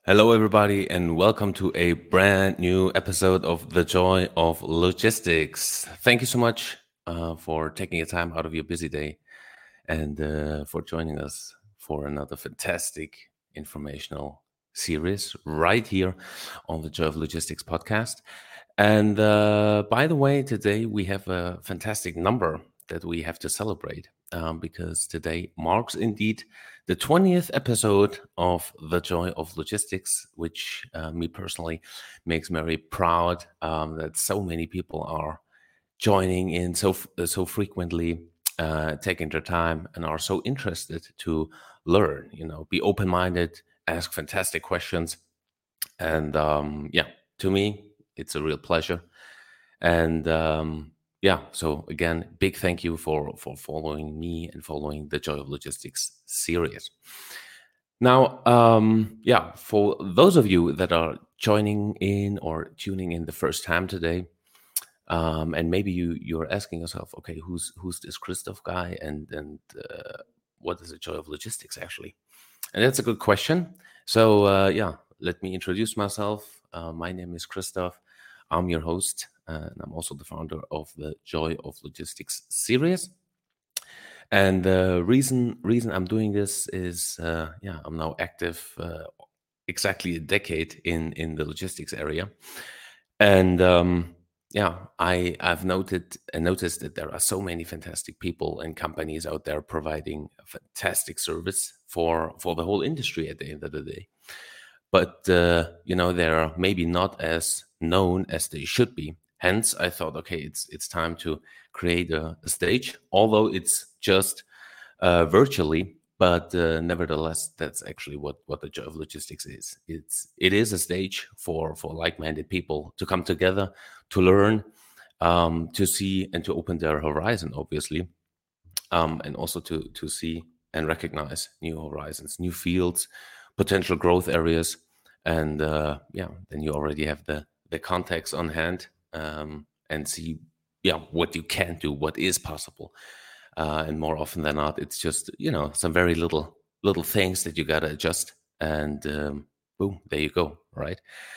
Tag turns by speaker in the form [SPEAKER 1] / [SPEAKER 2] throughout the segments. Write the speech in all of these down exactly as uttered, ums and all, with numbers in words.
[SPEAKER 1] Hello, everybody, and welcome to a brand new episode of The Joy of Logistics. Thank you so much uh, for taking your time out of your busy day and uh, for joining us for another fantastic informational series right here on the Joy of Logistics podcast. And uh, by the way, today we have a fantastic number that we have to celebrate um, because today marks indeed the twentieth episode of The Joy of Logistics, which uh, me personally makes me very proud um, that so many people are joining in so uh, so frequently, uh, taking their time, and are so interested to learn. You know, be open minded, ask fantastic questions, and um, yeah, to me, it's a real pleasure. And um, yeah, so again, big thank you for for following me and following the Joy of Logistics series. Now, um, yeah, for those of you that are joining in or tuning in the first time today, um, and maybe you you're asking yourself, okay, who's who's this Christoph guy, and and uh, what is the Joy of Logistics actually? And that's a good question. So uh, yeah, let me introduce myself. Uh, my name is Christoph. I'm your host, uh, and I'm also the founder of the Joy of Logistics series. And the reason reason I'm doing this is, uh, yeah, I'm now active uh, exactly a decade in in the logistics area, and um, yeah, I I've noted and noticed that there are so many fantastic people and companies out there providing a fantastic service for for the whole industry at the end of the day. But uh, you know, they're maybe not as known as they should be. Hence, I thought, okay, it's it's time to create a, a stage, although it's just uh, virtually. But uh, nevertheless, that's actually what what the Joy of Logistics is. It's it is a stage for for like-minded people to come together, to learn, um, to see, and to open their horizon, obviously, um, and also to to see and recognize new horizons, new fields, potential growth areas, and uh, yeah, then you already have the the context on hand, um, and see, yeah, what you can do, what is possible, uh, and more often than not, it's just, you know, some very little little things that you gotta adjust, and um, boom, there you go, right?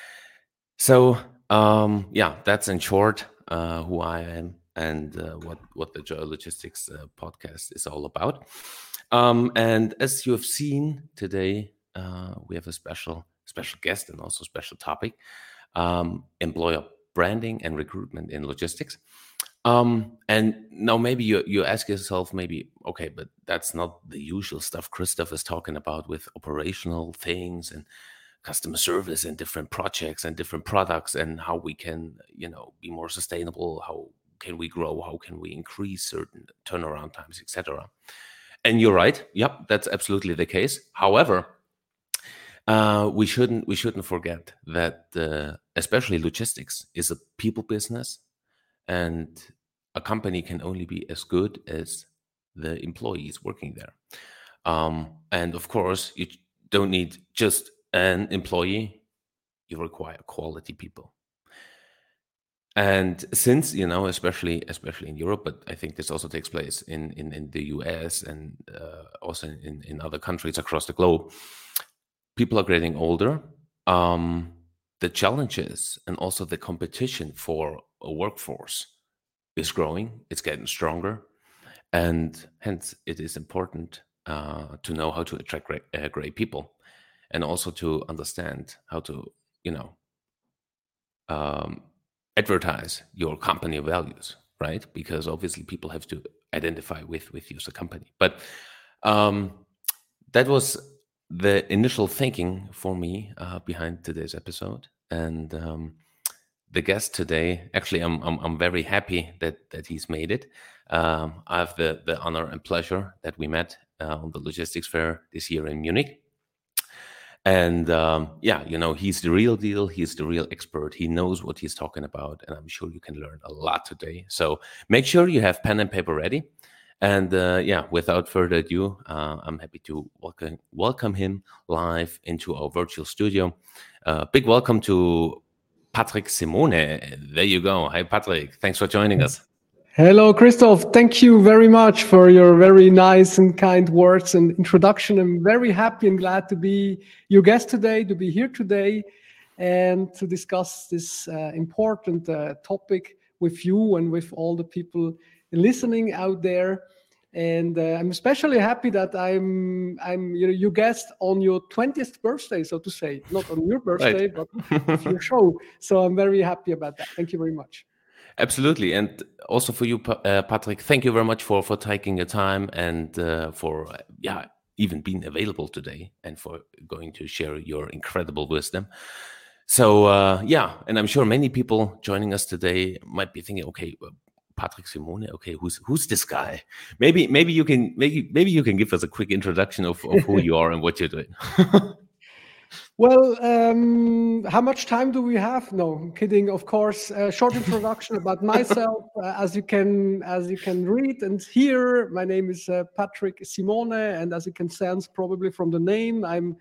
[SPEAKER 1] So um, yeah, that's in short uh, who I am and uh, what what the Joy Logistics uh, podcast is all about. Um, and as you have seen today, uh, we have a special special guest and also special topic: um, employer branding and recruitment in logistics. Um, and now maybe you you ask yourself, maybe, okay, but that's not the usual stuff Christoph is talking about with operational things and customer service and different projects and different products, and how we can, you know, be more sustainable, how can we grow, how can we increase certain turnaround times, etc. And you're right, yep, that's absolutely the case. However, uh, we shouldn't we shouldn't forget that uh, especially logistics is a people business, and a company can only be as good as the employees working there. Um, and of course, you don't need just an employee, you require quality people. And since, you know, especially especially in Europe, but I think this also takes place in in, in the U S and uh, also in, in other countries across the globe, people are getting older. Um, the challenges and also the competition for a workforce is growing, it's getting stronger, and hence it is important uh, to know how to attract great, uh, great people, and also to understand how to, you know, um, advertise your company values, right? Because obviously people have to identify with with you as a company. But um, that was the initial thinking for me uh, behind today's episode. And um, the guest today, actually, I'm, I'm I'm very happy that that he's made it. Um, I have the the honor and pleasure that we met uh, on the logistics fair this year in Munich. And um, yeah, you know, he's the real deal. He's the real expert. He knows what he's talking about, and I'm sure you can learn a lot today. So make sure you have pen and paper ready. And uh, yeah, without further ado, uh, I'm happy to welcome welcome him live into our virtual studio. Uh, big welcome to Patrick Simone. There you go. Hi, Patrick. Thanks for joining us.
[SPEAKER 2] Hello, Christoph. Thank you very much for your very nice and kind words and introduction. I'm very happy and glad to be your guest today, to be here today, and to discuss this uh, important uh, topic with you and with all the people listening out there. And uh, I'm especially happy that I'm I'm you know your guest on your twentieth birthday, so to say, not on your birthday,
[SPEAKER 1] Right.
[SPEAKER 2] but of your show. So I'm very happy about that. Thank you very much.
[SPEAKER 1] Absolutely. And also for you, Pa- uh, Patrick, thank you very much for, for taking the time and uh, for, uh, yeah, even being available today and for going to share your incredible wisdom. So, uh, yeah, and I'm sure many people joining us today might be thinking, okay, uh, Patrick Simone, okay, who's who's this guy? Maybe maybe you can maybe maybe you can give us a quick introduction of, of who you are and what you're doing.
[SPEAKER 2] Well, um, how much time do we have? No, I'm kidding. Of course, a short introduction about myself. Uh, as you can, as you can read and hear, my name is uh, Patrick Simone, and as you can sense probably from the name, I'm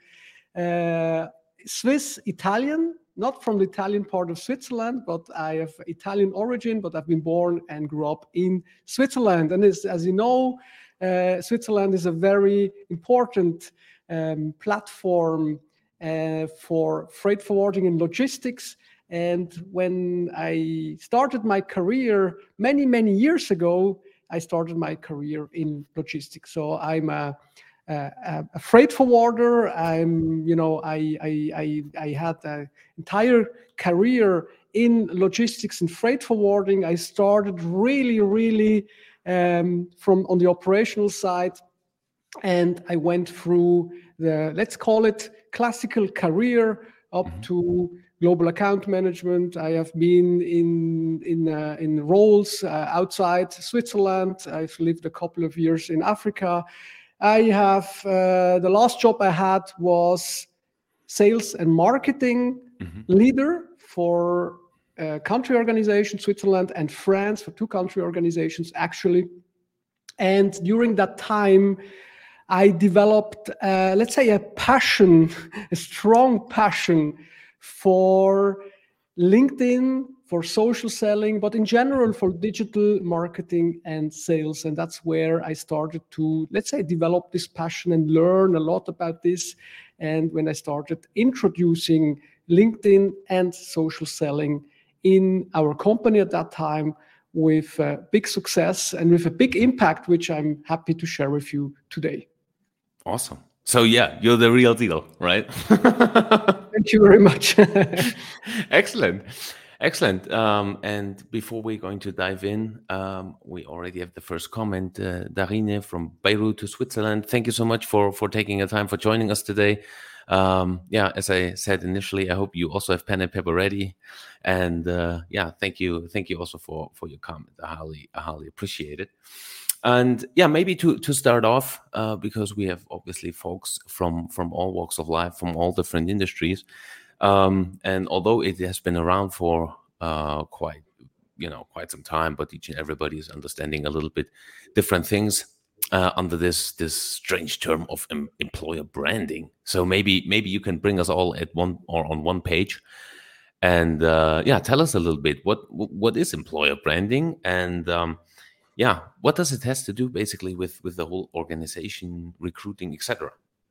[SPEAKER 2] uh, Swiss Italian, not from the Italian part of Switzerland, but I have Italian origin. But I've been born and grew up in Switzerland, and as, as you know, uh, Switzerland is a very important um, platform uh, for freight forwarding and logistics. And when I started my career many, many years ago, I started my career in logistics. So I'm a, a, a freight forwarder. I'm, you know, I, I, I, I had an entire career in logistics and freight forwarding. I started really, really um, from on the operational side, and I went through the, let's call it, classical career up
[SPEAKER 1] Mhm.
[SPEAKER 2] to global account management. I have been in in uh, in roles uh, outside Switzerland. I've lived a couple of years in Africa. I have uh, the last job I had was sales and marketing
[SPEAKER 1] Mhm.
[SPEAKER 2] leader for a country organization, Switzerland and France, for two country organizations actually. And during that time, I developed, uh, let's say, a passion, a strong passion for LinkedIn, for social selling, but in general for digital marketing and sales. And that's where I started to, let's say, develop this passion and learn a lot about this. And when I started introducing LinkedIn and social selling in our company at that time, with uh, big success and with a big impact, which I'm happy to share with you today.
[SPEAKER 1] Awesome. So yeah, you're the real deal, right?
[SPEAKER 2] Thank you very much.
[SPEAKER 1] Excellent. Excellent. Um, and before we're going to dive in, um, we already have the first comment. Uh, Darine from Beirut to Switzerland. Thank you so much for for taking the time for joining us today. Um, yeah, as I said initially, I hope you also have pen and paper ready. And uh, yeah, thank you, thank you also for for your comment. I highly, I highly appreciate it. And yeah, maybe to to start off, uh, because we have obviously folks from from all walks of life, from all different industries, um, and although it has been around for uh, quite you know quite some time, but each and everybody is understanding a little bit different things uh, under this this strange term of em- employer branding. So maybe maybe you can bring us all at one or on one page, and uh, yeah, tell us a little bit what what is employer branding, and um, yeah, what does it has to do basically with with the whole organization, recruiting, et cetera.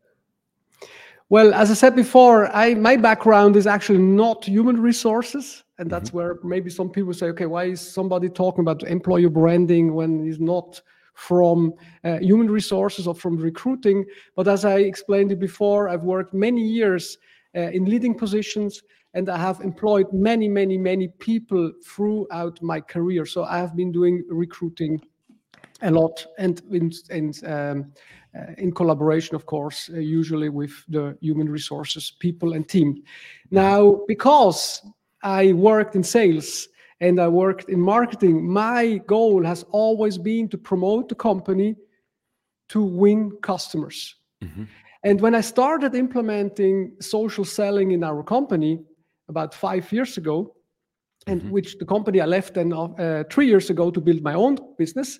[SPEAKER 2] Well, as I said before, I my background is actually not human resources, and
[SPEAKER 1] Hmm.
[SPEAKER 2] that's where maybe some people say, okay, why is somebody talking about employer branding when he's not from uh, human resources or from recruiting? But as I explained it before, I've worked many years uh, in leading positions, and I have employed many, many, many people throughout my career. So I have been doing recruiting a lot, and in, in, um, uh, in collaboration, of course, uh, usually with the human resources people and team.
[SPEAKER 1] Hmm.
[SPEAKER 2] Now, because I worked in sales and I worked in marketing, my goal has always been to promote the company to win customers.
[SPEAKER 1] Hmm.
[SPEAKER 2] And when I started implementing social selling in our company about five years ago, and
[SPEAKER 1] Hmm.
[SPEAKER 2] which the company I left then uh, three years ago to build my own business,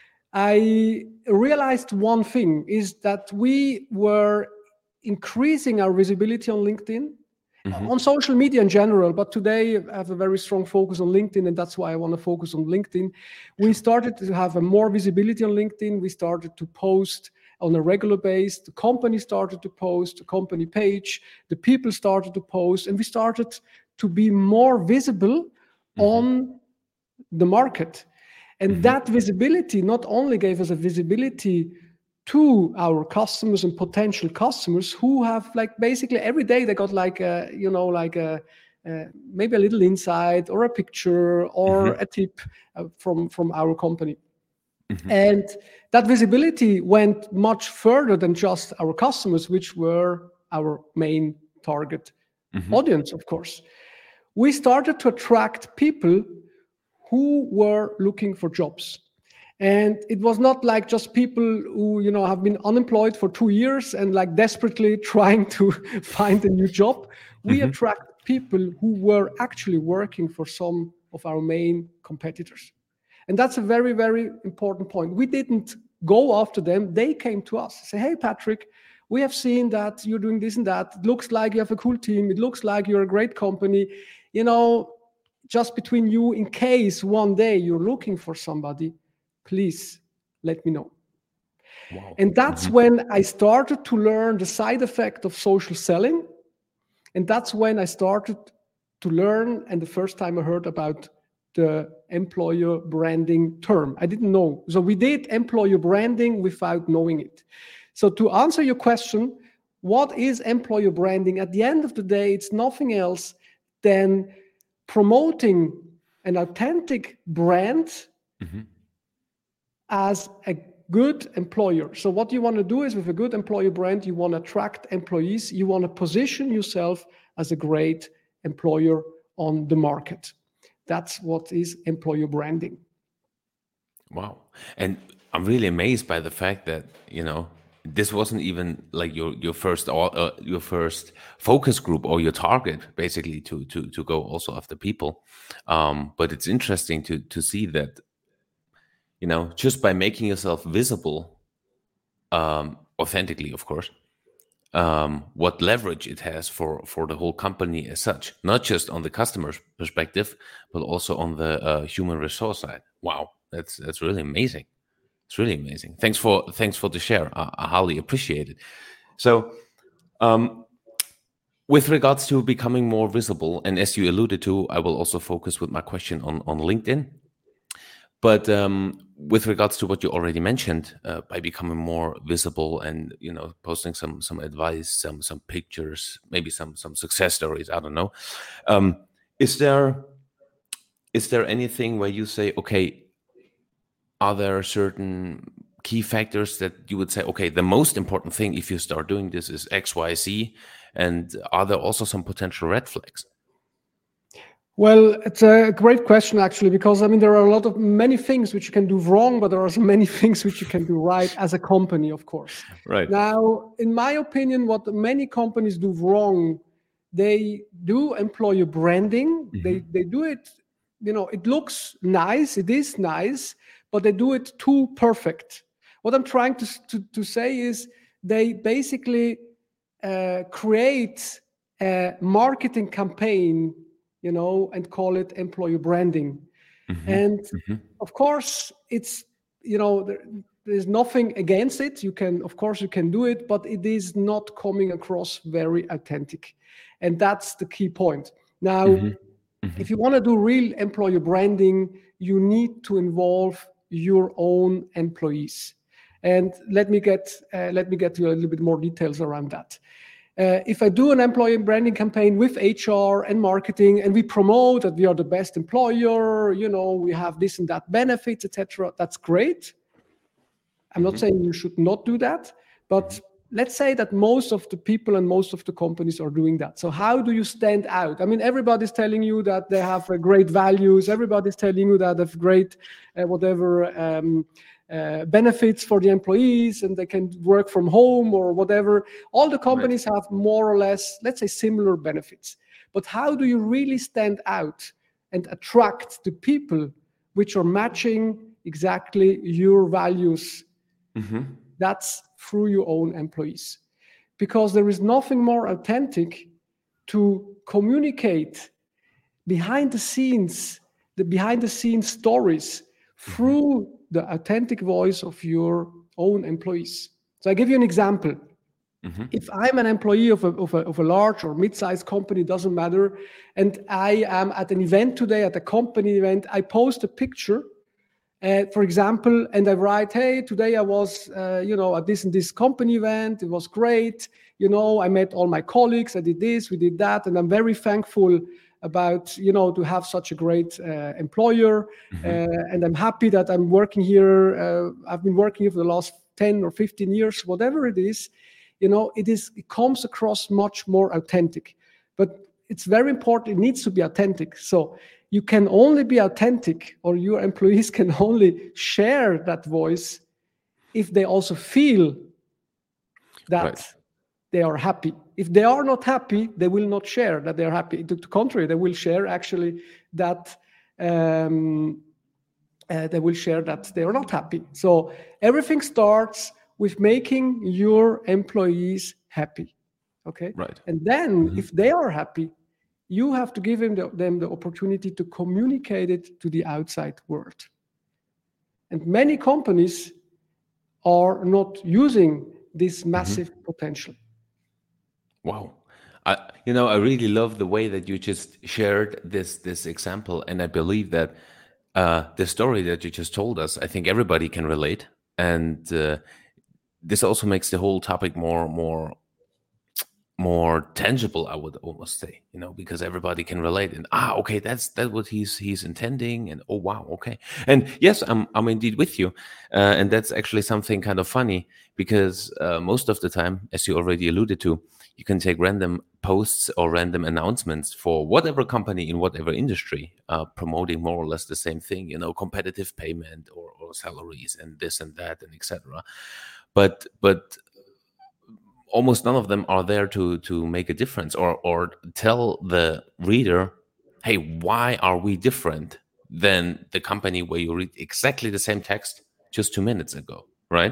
[SPEAKER 2] I realized one thing is that we were increasing our visibility on LinkedIn
[SPEAKER 1] Mhm.
[SPEAKER 2] on social media in general, but today I have a very strong focus on LinkedIn, and that's why I want to focus on LinkedIn. We started to have a more visibility on LinkedIn. We started to post on a regular basis. The company started to post, the company page, the people started to post, and we started to be more visible on the market. And that visibility not only gave us a visibility to our customers and potential customers who have like basically every day they got like a, you know, like a, uh, maybe a little insight or a picture or a tip uh, from, from our company. And that visibility went much further than just our customers, which were our main target audience, of course. We started to attract people who were looking for jobs. And it was not like just people who, you know, have been unemployed for two years and like desperately trying to find a new job. We attract people who were actually working for some of our main competitors. And that's a very, very important point. We didn't go after them. They came to us, say, hey, Patrick, we have seen that you're doing this and that. It looks like you have a cool team. It looks like you're a great company. You know, just between you, in case one day you're looking for somebody, please let me know.
[SPEAKER 1] Wow.
[SPEAKER 2] And that's when I started to learn the side effect of social selling. And that's when I started to learn, and the first time I heard about the employer branding term. I didn't know. So we did employer branding without knowing it. So to answer your question, what is employer branding? At the end of the day, it's nothing else than promoting an authentic brand as a good employer. So what you want to do is with a good employer brand, you want to attract employees. You want to position yourself as a great employer on the market. That's what is employer branding.
[SPEAKER 1] Wow. And I'm really amazed by the fact that, you know, this wasn't even like your your first uh, your first focus group or your target, basically, to to to go also after people. Um, but it's interesting to to see that, you know, just by making yourself visible, um, authentically, of course, um, what leverage it has for for the whole company as such, not just on the customer's perspective, but also on the uh, human resource side. Wow, that's that's really amazing. It's really amazing. Thanks for thanks for the share. I, I highly appreciate it. So, um, with regards to becoming more visible, and as you alluded to, I will also focus with my question on on LinkedIn. But um, with regards to what you already mentioned, uh, by becoming more visible and, you know, posting some some advice, some some pictures, maybe some some success stories, I don't know. Um, is there is there anything where you say, okay, are there certain key factors that you would say, okay, the most important thing if you start doing this is X, Y, Z, and are there also some potential red flags?
[SPEAKER 2] Well, it's a great question, actually, because I mean, there are a lot of many things which you can do wrong, but there are so many things which you can do right as a company, of course.
[SPEAKER 1] Right.
[SPEAKER 2] Now, in my opinion, what many companies do wrong, they do employer branding. They they do it, you know, it looks nice, it is nice, but they do it too perfect. What I'm trying to to, to say is they basically uh, create a marketing campaign, you know, and call it employer branding. And of course, it's, you know, there, there's nothing against it. You can, of course, you can do it, but it is not coming across very authentic. And that's the key point. Now, if you want to do real employer branding, you need to involve your own employees. And let me get uh, let me get to a little bit more details around that. Uh, if I do an employer branding campaign with H R and marketing, and we promote that we are the best employer, you know, we have this and that benefits, et cetera, that's great. I'm not saying you should not do that, but let's say that most of the people and most of the companies are doing that. So how do you stand out? I mean, everybody's telling you that they have uh, great values. Everybody's telling you that they have great, uh, whatever, um, uh, benefits for the employees, and they can work from home or whatever. All the companies have more or less, let's say, similar benefits. But how do you really stand out and attract the people which are matching exactly your values? That's through your own employees, because there is nothing more authentic to communicate behind the scenes, the behind the scenes stories through mm-hmm. the authentic voice of your own employees. So I give you an example. Mm-hmm. If I'm an employee of a, of a, of a large or mid-sized company, doesn't matter, and I am at an event today, at a company event, I post a picture, uh, for example, and I write, hey, today I was, uh, you know, at this and this company event, it was great, you know, I met all my colleagues, I did this, we did that, and I'm very thankful about, you know, to have such a great uh, employer, mm-hmm. uh, and I'm happy that I'm working here, uh, I've been working here for the last ten or fifteen years, whatever it is. You know, it is. It comes across much more authentic, but it's very important. It needs to be authentic. So you can only be authentic, or your employees can only share that voice if they also feel that right. they are happy. If they are not happy, they will not share that they are happy. To the contrary, they will share actually that um, uh, they will share that they are not happy. So everything starts with making your employees happy, okay?
[SPEAKER 1] Right.
[SPEAKER 2] And then mm-hmm. if they are happy, you have to give them the, them the opportunity to communicate it to the outside world. And many companies are not using this massive mm-hmm. potential.
[SPEAKER 1] Wow. I, you know, I really love the way that you just shared this, this example. And I believe that uh, the story that you just told us, I think everybody can relate. And uh, this also makes the whole topic more, more, more tangible, I would almost say, you know, because everybody can relate. And ah, okay, that's that's what he's he's intending. And oh wow, okay. And yes, I'm I'm indeed with you. Uh, and that's actually something kind of funny because uh, most of the time, as you already alluded to, you can take random posts or random announcements for whatever company in whatever industry, uh, promoting more or less the same thing, you know, competitive payment or, or salaries and this and that and et cetera. But but almost none of them are there to to make a difference or or tell the reader, hey, why are we different than the company where you read exactly the same text just two minutes ago, right?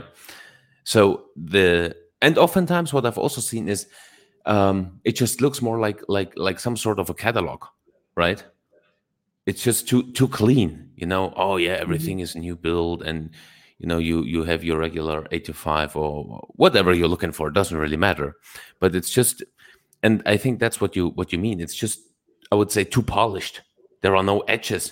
[SPEAKER 1] So the and oftentimes what I've also seen is um, it just looks more like like like some sort of a catalog, right? It's just too too clean, you know. Oh yeah, everything mm-hmm. is new build and. You know, you you have your regular eight to five or whatever you're looking for. It doesn't really matter, but it's just, and I think that's what you what you mean. It's just, I would say, too polished. There are no edges.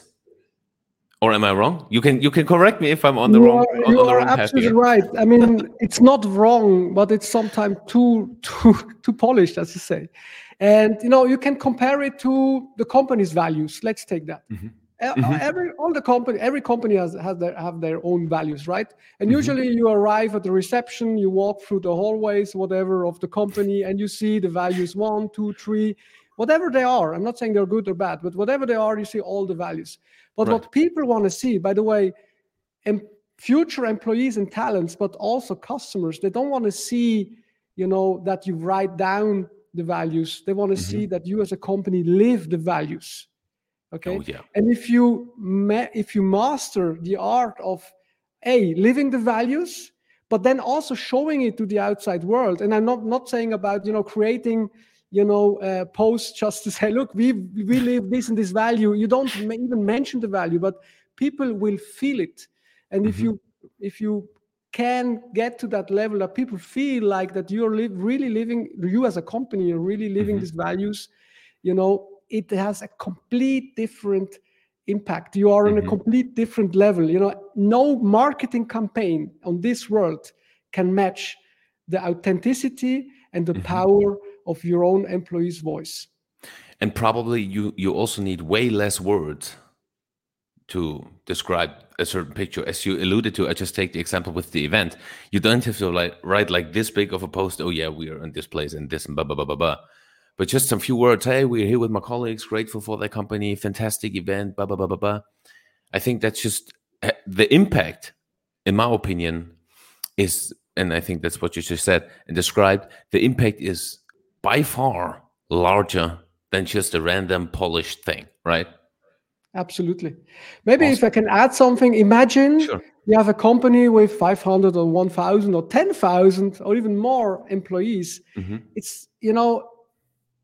[SPEAKER 1] Or am I wrong? You can you can correct me if I'm on the
[SPEAKER 2] you
[SPEAKER 1] wrong.
[SPEAKER 2] Are,
[SPEAKER 1] on,
[SPEAKER 2] you
[SPEAKER 1] on the
[SPEAKER 2] are
[SPEAKER 1] wrong
[SPEAKER 2] absolutely
[SPEAKER 1] path
[SPEAKER 2] right. I mean, it's not wrong, but it's sometimes too too too polished, as you say. And you know, you can compare it to the company's values. Let's take that. Mm-hmm. Mm-hmm. Every all the company, every company has has their have their own values, right? And mm-hmm. usually you arrive at the reception, you walk through the hallways, whatever of the company, and you see the values one, two, three, whatever they are. I'm not saying they're good or bad, but whatever they are, you see all the values. But right. what people want to see, by the way, em- future employees and talents, but also customers, they don't want to see, you know, that you write down the values. They want to mm-hmm. see that you as a company live the values. Okay.
[SPEAKER 1] Oh, yeah.
[SPEAKER 2] And if you ma- if you master the art of a living the values, but then also showing it to the outside world, and I'm not not saying about you know creating you know uh, posts just to say, look, we we live this and this value. You don't ma- even mention the value, but people will feel it. And mm-hmm. if you if you can get to that level that people feel like that you're li- really living, you as a company, you're really living mm-hmm. these values, you know. It has a complete different impact. You are mm-hmm. on a complete different level. You know, no marketing campaign on this world can match the authenticity and the mm-hmm. power of your own employee's voice.
[SPEAKER 1] And probably you you also need way less words to describe a certain picture. As you alluded to, I just take the example with the event. You don't have to like write like this big of a post. Oh yeah, we are in this place and this and blah blah blah blah blah. But just some few words. Hey, we're here with my colleagues. Grateful for their company. Fantastic event. Blah blah blah blah blah. I think that's just the impact, in my opinion, is, and I think that's what you just said and described. The impact is by far larger than just a random polished thing, right?
[SPEAKER 2] Absolutely. Maybe
[SPEAKER 1] Awesome.
[SPEAKER 2] If I can add something, imagine
[SPEAKER 1] Sure.
[SPEAKER 2] you have a company with five hundred or one thousand or ten thousand or even more employees. Mm-hmm. It's you know.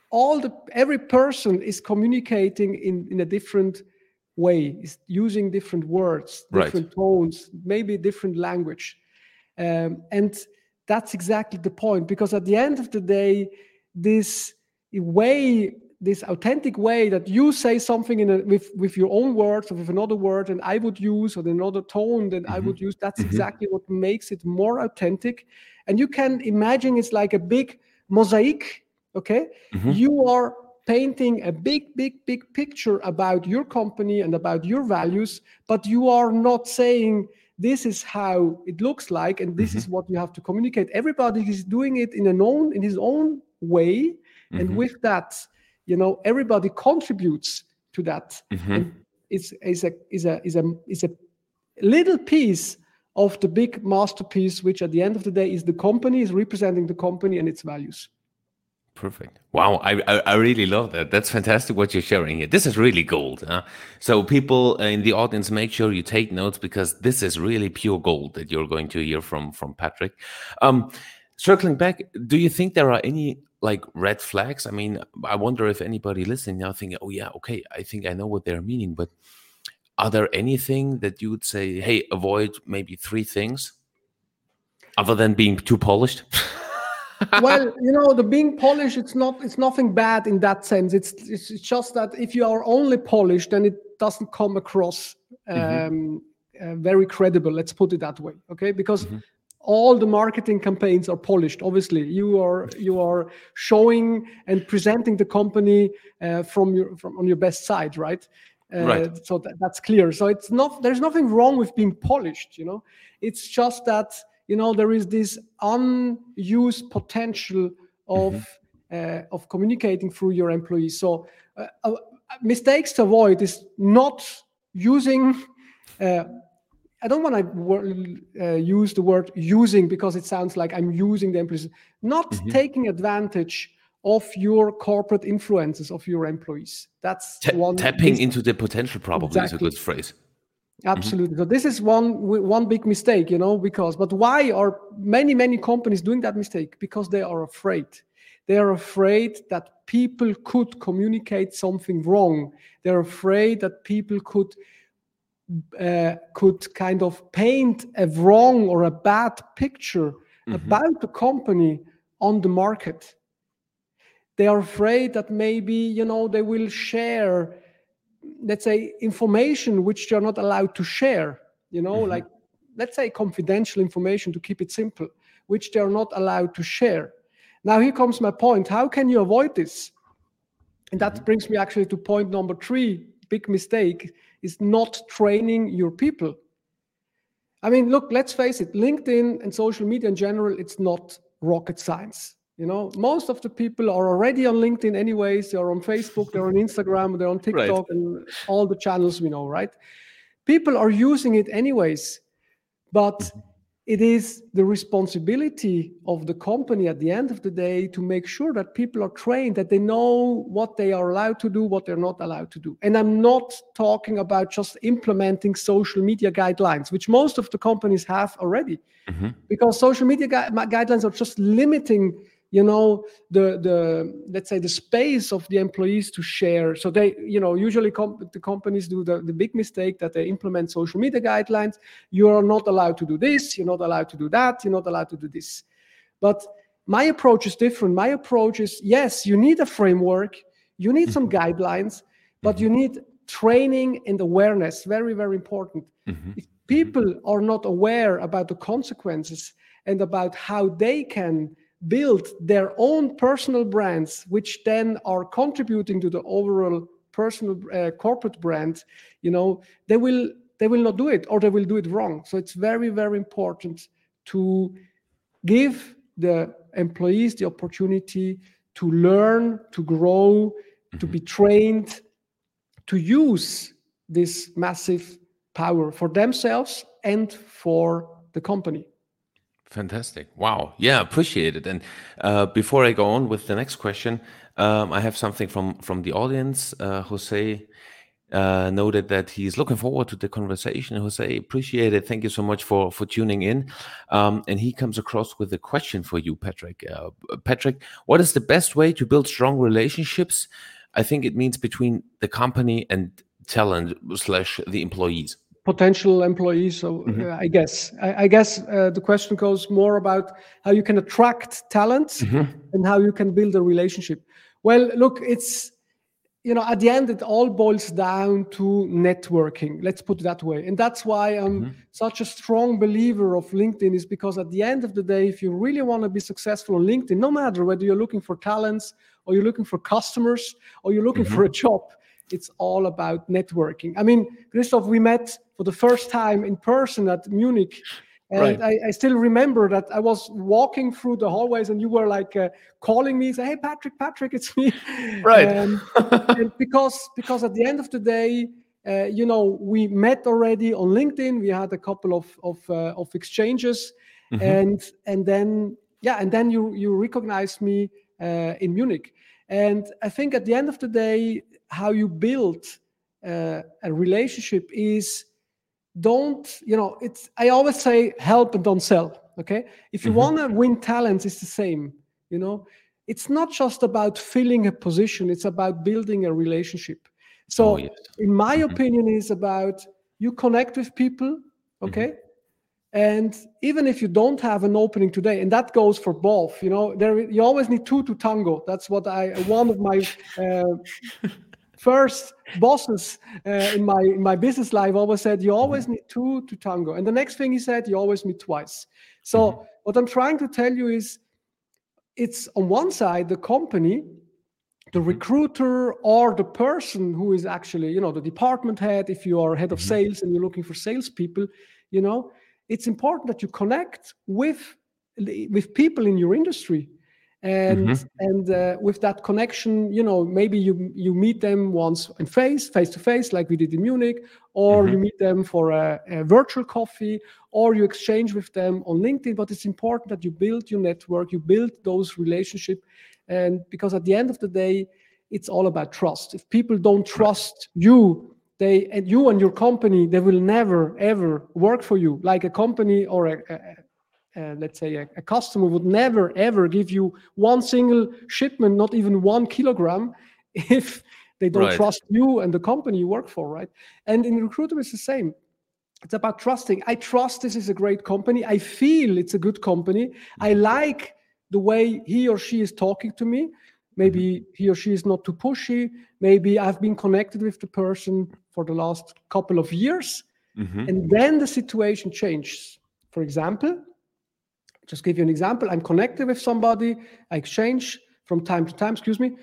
[SPEAKER 2] all the every person is communicating in, in a different way, is using different words, different
[SPEAKER 1] Right.
[SPEAKER 2] tones, maybe different language. Um, and that's exactly the point, because at the end of the day, this way, this authentic way that you say something in a, with, with your own words or with another word and I would use, or another tone that I would use, that's exactly what makes it more authentic. And you can imagine it's like a big mosaic, okay? You are painting a big, big, big picture about your company and about your values, but you are not saying this is how it looks like and this is what you have to communicate. Everybody is doing it in an own, in his own way, and with that, you know, everybody contributes to that, and it's is a is a is a is a little piece of the big masterpiece, which at the end of the day is the company, is representing the company and its values.
[SPEAKER 1] Perfect. Wow, I, I I really love that. That's fantastic what you're sharing here. This is really gold. Huh? So people in the audience, make sure you take notes, because this is really pure gold that you're going to hear from from Patrick. Um, circling back, do you think there are any like red flags? I mean, I wonder if anybody listening now thinking, oh yeah, okay, I think I know what they're meaning, but are there anything that you would say, hey, avoid maybe three things other than being too polished?
[SPEAKER 2] Well, you know, the being polished, it's not, it's nothing bad in that sense. It's it's just that if you are only polished, then it doesn't come across um, mm-hmm. uh, very credible. Let's put it that way, okay? Because mm-hmm. all the marketing campaigns are polished. Obviously, you are you are showing and presenting the company uh, from your from on your best side, right? Uh,
[SPEAKER 1] right.
[SPEAKER 2] So that, that's clear. So it's not, there's nothing wrong with being polished. You know, it's just that, you know, there is this unused potential of mm-hmm. uh, of communicating through your employees. So uh, uh, mistakes to avoid is not using. Uh, I don't want to uh, use the word using, because it sounds like I'm using the employees. Not mm-hmm. taking advantage of your corporate influences of your employees. That's
[SPEAKER 1] Ta-
[SPEAKER 2] one.
[SPEAKER 1] Tapping this, into the potential probably exactly. is a good phrase.
[SPEAKER 2] Absolutely. Mm-hmm. So this is one one big mistake, you know, because, but why are many, many companies doing that mistake? Because they are afraid. They are afraid that people could communicate something wrong. They're afraid that people could uh, could kind of paint a wrong or a bad picture mm-hmm. about the company on the market. They are afraid that maybe, you know, they will share, let's say, information which they're not allowed to share, you know, mm-hmm. like, let's say, confidential information, to keep it simple, which they're not allowed to share. Now, here comes my point. How can you avoid this? And that mm-hmm. brings me actually to point number three, big mistake, is not training your people. I mean, look, let's face it, LinkedIn and social media in general, it's not rocket science. You know, most of the people are already on LinkedIn anyways. They're on Facebook, they're on Instagram, they're on TikTok, right. and all the channels we know, right? People are using it anyways. But mm-hmm. it is the responsibility of the company at the end of the day to make sure that people are trained, that they know what they are allowed to do, what they're not allowed to do. And I'm not talking about just implementing social media guidelines, which most of the companies have already. Mm-hmm. Because social media gu- guidelines are just limiting, you know, the the let's say the space of the employees to share. So they, you know, usually com- the companies do the, the big mistake that they implement social media guidelines. You are not allowed to do this. You're not allowed to do that. You're not allowed to do this. But my approach is different. My approach is, yes, you need a framework. You need some guidelines, but mm-hmm. you need training and awareness. Very, very important. Mm-hmm. If people are not aware about the consequences and about how they can build their own personal brands, which then are contributing to the overall personal uh, corporate brand, you know, they will they will not do it, or they will do it wrong. So it's very, very important to give the employees the opportunity to learn, to grow, mm-hmm. to be trained, to use this massive power for themselves and for the company.
[SPEAKER 1] Fantastic. Wow. Yeah, appreciate it. And uh, before I go on with the next question, um, I have something from, from the audience. Uh, Jose, uh, noted that he's looking forward to the conversation. Jose, appreciate it. Thank you so much for for tuning in. Um, and he comes across with a question for you, Patrick. Uh, Patrick, what is the best way to build strong relationships? I think it means between the company and talent slash the employees.
[SPEAKER 2] Potential employees. So
[SPEAKER 1] Mhm.
[SPEAKER 2] uh, I guess I, I guess uh, the question goes more about how you can attract talents
[SPEAKER 1] Mhm.
[SPEAKER 2] and how you can build a relationship. Well, look, it's you know at the end it all boils down to networking. Let's put it that way, and that's why I'm
[SPEAKER 1] Mhm.
[SPEAKER 2] such a strong believer of LinkedIn. Is because at the end of the day, if you really want to be successful on LinkedIn, no matter whether you're looking for talents or you're looking for customers or you're looking
[SPEAKER 1] Mhm.
[SPEAKER 2] for a job, it's all about networking. I mean, Christoph, we met for the first time in person at Munich. And
[SPEAKER 1] Right.
[SPEAKER 2] I, I still remember that I was walking through the hallways and you were like uh, calling me, say, hey, Patrick, Patrick, it's me.
[SPEAKER 1] Right.
[SPEAKER 2] Um, and because, because at the end of the day, uh, you know, we met already on LinkedIn. We had a couple of, of, uh, of exchanges.
[SPEAKER 1] Mhm.
[SPEAKER 2] And, and then, yeah, and then you, you recognized me uh, in Munich. And I think at the end of the day, how you build uh, a relationship is don't, you know, it's, I always say help and don't sell, okay? If you
[SPEAKER 1] Mhm.
[SPEAKER 2] want to win talents, it's the same, you know? It's not just about filling a position, it's about building a relationship. So
[SPEAKER 1] Oh, yes.
[SPEAKER 2] in my
[SPEAKER 1] Mhm.
[SPEAKER 2] opinion, is about you connect with people, okay? And even if you don't have an opening today, and that goes for both, you know, there you always need two to tango. That's what I one of my uh, first bosses uh, in my in my business life always said. You always need two to tango. And the next thing he said, you always meet twice. So
[SPEAKER 1] Mhm.
[SPEAKER 2] what I'm trying to tell you is, it's on one side the company, the recruiter, or the person who is actually, you know, the department head. If you are head of
[SPEAKER 1] Mhm.
[SPEAKER 2] sales and you're looking for salespeople, you know, it's important that you connect with with people in your industry, and
[SPEAKER 1] Mhm.
[SPEAKER 2] and uh, with that connection, you know, maybe you you meet them once in face face to face, like we did in Munich, or
[SPEAKER 1] Mhm.
[SPEAKER 2] you meet them for a, a virtual coffee, or you exchange with them on LinkedIn. But it's important that you build your network, you build those relationships. And because at the end of the day, it's all about trust. If people don't
[SPEAKER 1] Right.
[SPEAKER 2] trust you, they and you and your company, they will never ever work for you. Like a company or a, a, a let's say a, a customer would never ever give you one single shipment, not even one kilogram, if they don't
[SPEAKER 1] Right.
[SPEAKER 2] trust you and the company you work for, right? And in recruitment, it's the same. It's about trusting. I trust this is a great company. I feel it's a good company. I like the way he or she is talking to me. Maybe he or she is not too pushy. Maybe I've been connected with the person for the last couple of years.
[SPEAKER 1] Mhm.
[SPEAKER 2] And then the situation changes. For example, just give you an example. I'm connected with somebody. I exchange from time to time, excuse me.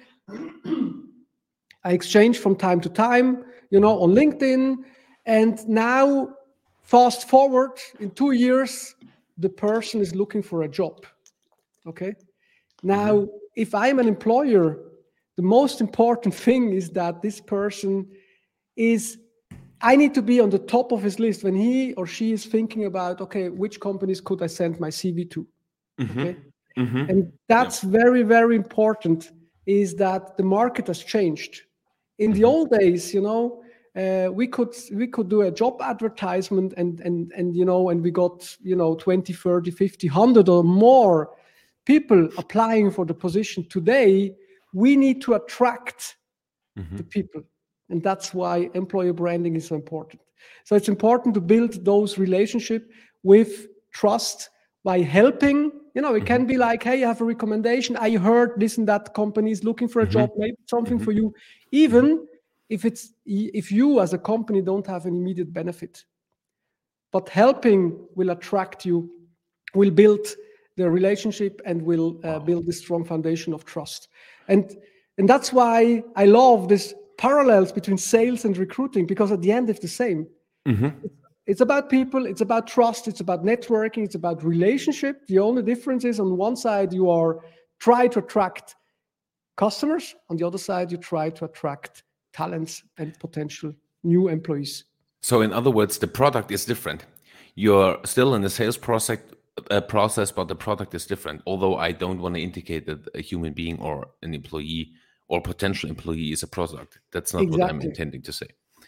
[SPEAKER 2] I exchange from time to time, you know, on LinkedIn. And now, fast forward in two years, the person is looking for a job. Okay. Now, if I'm an employer, the most important thing is that this person is, I need to be on the top of his list when he or she is thinking about, okay, which companies could I send my C V to? Okay.
[SPEAKER 1] Mhm.
[SPEAKER 2] And that's very, very important, is that the market has changed. In the old days, you know, uh, we could we could do a job advertisement and and and you know, and we got, you know, twenty, thirty, fifty, one hundred or more people applying for the position. Today, we need to attract the people. And that's why employer branding is so important. So it's important to build those relationships with trust by helping. You know, it can be like, hey, I have a recommendation. I heard this and that company is looking for a job, maybe something for you. Even if it's if you as a company don't have an immediate benefit. But helping will attract you, will build the relationship, and will uh, build this strong foundation of trust. And and that's why I love this parallels between sales and recruiting, because at the end it's the same. It's, it's about people, it's about trust, it's about networking, it's about relationship. The only difference is, on one side you are try to attract customers, on the other side you try to attract talents and potential new employees.
[SPEAKER 1] So, in other words, the product is different. You're still in the sales process, uh, process, but the product is different. Although I don't want to indicate that a human being or an employee or potential employee is a product. That's not what I'm
[SPEAKER 2] Exactly.
[SPEAKER 1] intending to say.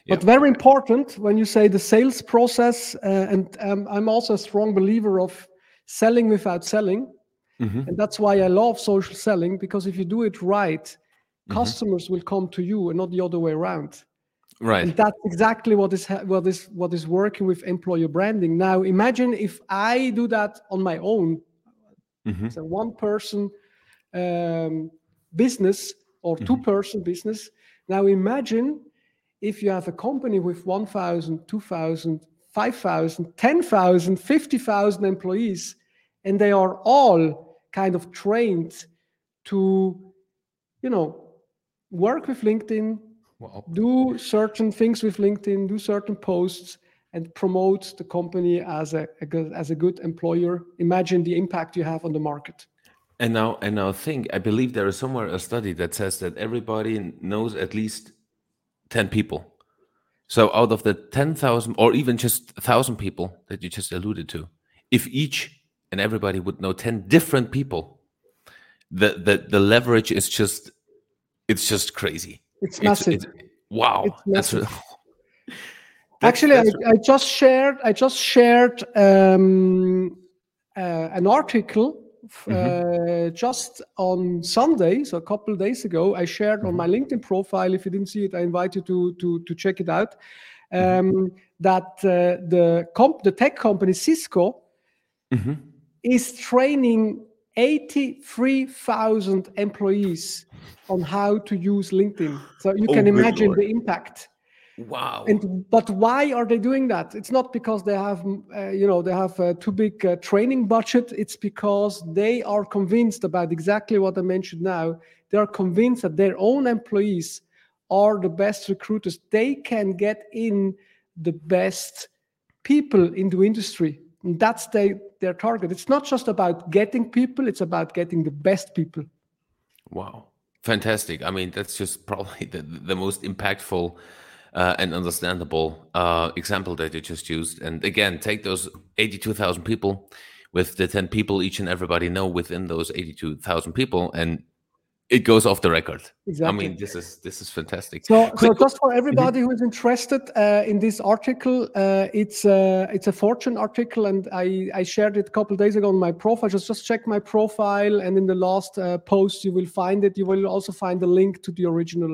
[SPEAKER 2] But very important when you say the sales process, uh, and um, I'm also a strong believer of selling without selling.
[SPEAKER 1] Mm-hmm.
[SPEAKER 2] And that's why I love social selling, because if you do it right,
[SPEAKER 1] Mm-hmm.
[SPEAKER 2] customers will come to you and not the other way around.
[SPEAKER 1] Right.
[SPEAKER 2] And that's exactly what is ha- what is what is working with employer branding. Now, imagine if I do that on my own.
[SPEAKER 1] Mm-hmm.
[SPEAKER 2] So one person um, business or
[SPEAKER 1] Mm-hmm.
[SPEAKER 2] two person business. Now imagine if you have a company with one thousand, two thousand, five thousand, ten thousand, fifty thousand employees, and they are all kind of trained to, you know, work with LinkedIn,
[SPEAKER 1] Wow.
[SPEAKER 2] do certain things with LinkedIn, do certain posts, and promote the company as a, a good, as a good employer. Imagine the impact you have on the market.
[SPEAKER 1] And now, and now think, I believe there is somewhere a study that says that everybody knows at least ten people. So out of the ten thousand, or even just one thousand people that you just alluded to, if each and everybody would know ten different people, the the, the leverage is just, it's just crazy.
[SPEAKER 2] It's massive.
[SPEAKER 1] It's, wow.
[SPEAKER 2] It's massive.
[SPEAKER 1] That's,
[SPEAKER 2] that's, Actually, that's, I, I just shared. I just shared um, uh, an article uh, mm-hmm. just on Sunday, so a couple of days ago. I shared mm-hmm. on my LinkedIn profile. If you didn't see it, I invite you to to to check it out. Um, mm-hmm. That uh, the comp, the tech company Cisco mm-hmm. is training eighty-three thousand employees on how to use LinkedIn. So you
[SPEAKER 1] oh,
[SPEAKER 2] can imagine the impact.
[SPEAKER 1] Wow.
[SPEAKER 2] And but why are they doing that? It's not because they have, uh, you know, they have a too big uh, training budget. It's because they are convinced about exactly what I mentioned now. They are convinced that their own employees are the best recruiters. They can get in the best people in the industry. And that's they, their target. It's not just about getting people. It's about getting the best people.
[SPEAKER 1] Wow. Fantastic. I mean, that's just probably the, the most impactful Uh, and understandable uh, example that you just used. And again, take those eighty-two thousand people with the ten people each and everybody know within those eighty-two thousand people, and it goes off the record.
[SPEAKER 2] Exactly.
[SPEAKER 1] I mean, this is this is fantastic.
[SPEAKER 2] So, Quick, so just for everybody mm-hmm. who is interested uh, in this article, uh, it's a it's a Fortune article, and I, I shared it a couple of days ago on my profile. Just just check my profile, and in the last uh, post you will find it. You will also find the link to the original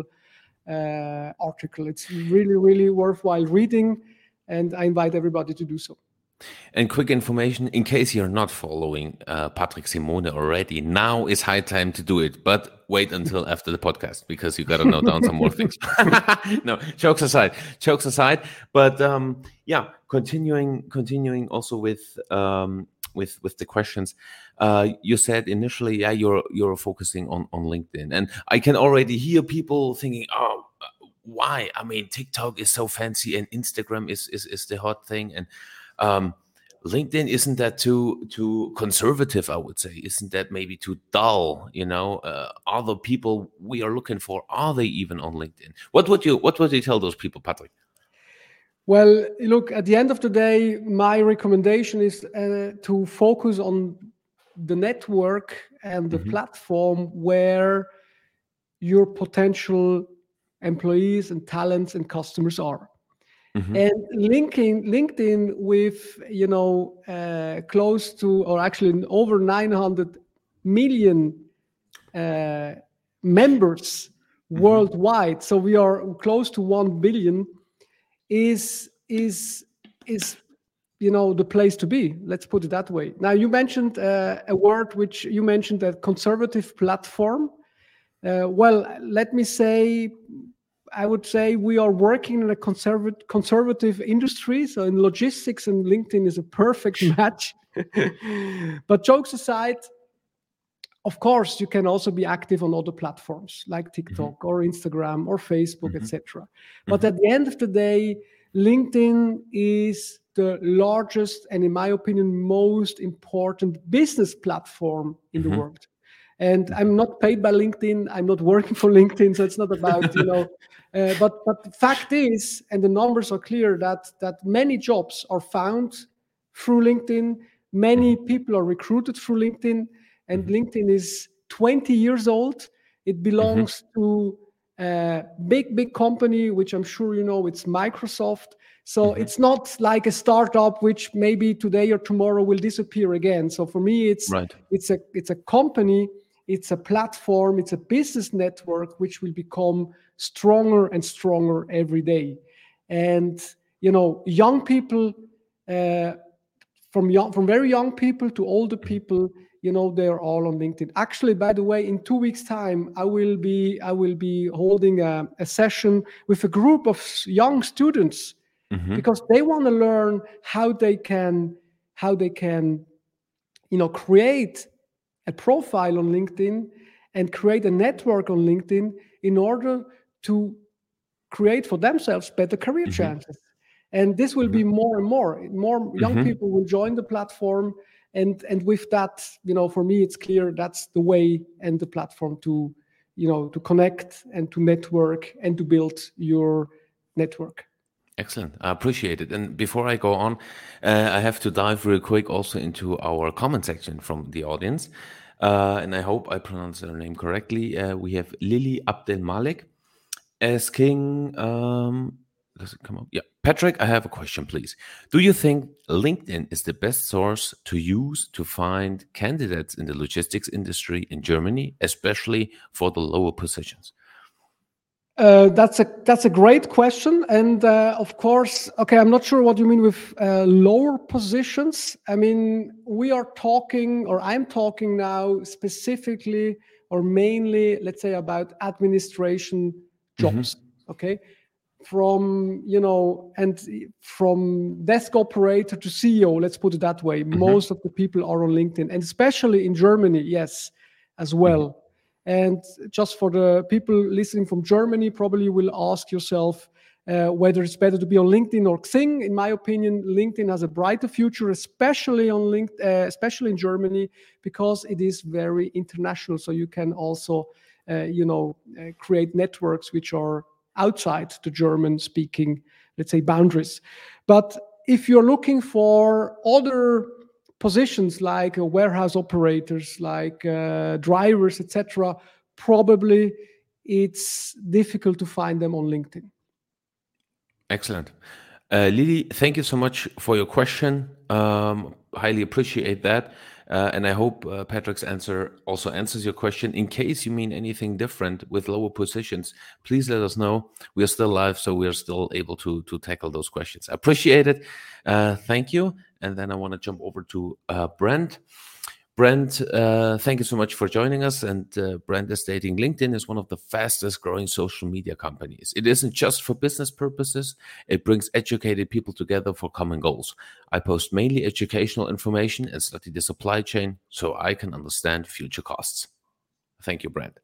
[SPEAKER 2] Uh, article. It's really, really worthwhile reading, and I invite everybody to do so.
[SPEAKER 1] And quick information, in case you're not following uh, Patrick Simone already, now is high time to do it, but wait until after the podcast, because you got to note down some more things. No, jokes aside, jokes aside. But um, yeah, continuing, continuing also with um, with with the questions. Uh, you said initially, yeah, you're you're focusing on on LinkedIn, and I can already hear people thinking, oh, why? I mean, TikTok is so fancy, and Instagram is is is the hot thing, and um, LinkedIn, isn't that too too conservative? I would say, isn't that maybe too dull? You know, uh, are the people we are looking for, are they even on LinkedIn? What would you what would you tell those people, Patrick?
[SPEAKER 2] Well, look, at the end of the day, my recommendation is uh, to focus on the network and the mm-hmm. platform where your potential employees and talents and customers are. Mm-hmm. And linking LinkedIn with, you know, uh, close to, or actually over nine hundred million uh, members mm-hmm. worldwide. So we are close to one billion. Is is is you know the place to be. Let's put it that way. Now you mentioned uh, a word which you mentioned, that conservative platform. Uh, well, let me say, I would say we are working in a conservative conservative industry. So in logistics, and LinkedIn is a perfect match. But jokes aside, of course, you can also be active on other platforms like TikTok mm-hmm. or Instagram or Facebook, mm-hmm. et cetera. But mm-hmm. at the end of the day, LinkedIn is the largest and, in my opinion, most important business platform in mm-hmm. the world. And I'm not paid by LinkedIn. I'm not working for LinkedIn, so it's not about, you know. Uh, but but the fact is, and the numbers are clear, that that many jobs are found through LinkedIn. Many mm-hmm. people are recruited through LinkedIn. And mm-hmm. LinkedIn is twenty years old. It belongs mm-hmm. to uh, big, big company, which I'm sure you know, it's Microsoft. So
[SPEAKER 1] Mhm.
[SPEAKER 2] it's not like a startup which maybe today or tomorrow will disappear again. So for me, it's
[SPEAKER 1] Right.
[SPEAKER 2] it's a it's a company, it's a platform, it's a business network which will become stronger and stronger every day. And you know, young people, uh, from young, from very young people to older
[SPEAKER 1] Mhm.
[SPEAKER 2] people, you know, they're all on LinkedIn. Actually, by the way, in two weeks' time, I will be I will be holding a, a session with a group of s- young students
[SPEAKER 1] Mhm.
[SPEAKER 2] because they want to learn how they can how they can you know create a profile on LinkedIn and create a network on LinkedIn in order to create for themselves better career
[SPEAKER 1] Mhm.
[SPEAKER 2] chances. And this will be
[SPEAKER 1] Mhm.
[SPEAKER 2] more and more. More young
[SPEAKER 1] Mhm.
[SPEAKER 2] people will join the platform, and and with that, you know, for me, it's clear that's the way and the platform to, you know, to connect and to network and to build your network.
[SPEAKER 1] Excellent. I appreciate it. And before I go on, uh, I have to dive real quick also into our comment section from the audience. Uh, and I hope I pronounce her name correctly. Uh, we have Lily Abdel Malik asking, um, does it come up? Yeah. Patrick, I have a question, please. Do you think LinkedIn is the best source to use to find candidates in the logistics industry in Germany, especially for the lower positions?
[SPEAKER 2] Uh, that's a that's a great question, and uh, of course, okay, I'm not sure what you mean with uh, lower positions. I mean, we are talking, or I'm talking now specifically or mainly, let's say, about administration
[SPEAKER 1] Hmm.
[SPEAKER 2] jobs. Okay, from you know, and from desk operator to C E O. Let's put it that way.
[SPEAKER 1] Hmm.
[SPEAKER 2] Most of the people are on LinkedIn, and especially in Germany, yes, as
[SPEAKER 1] Hmm.
[SPEAKER 2] well. And just for the people listening from Germany, probably you will ask yourself uh, whether it's better to be on LinkedIn or Xing. In my opinion, LinkedIn has a brighter future, especially on LinkedIn, uh, especially in Germany, because it is very international. So you can also, uh, you know, uh, create networks which are outside the German-speaking, let's say, boundaries. But if you're looking for other positions like uh, warehouse operators, like uh, drivers, et cetera, probably it's difficult to find them on LinkedIn.
[SPEAKER 1] Excellent. Uh, Lily, thank you so much for your question. Um, highly appreciate that. Uh, and I hope uh, Patrick's answer also answers your question. In case you mean anything different with lower positions, please let us know. We are still live, so we are still able to, to tackle those questions. I appreciate it. Uh, thank you. And then I want to jump over to uh, Brent. Brent, uh, thank you so much for joining us. And uh, Brent is stating LinkedIn is one of the fastest growing social media companies. It isn't just for business purposes, it brings educated people together for common goals. I post mainly educational information and study the supply chain so I can understand future costs. Thank you, Brent.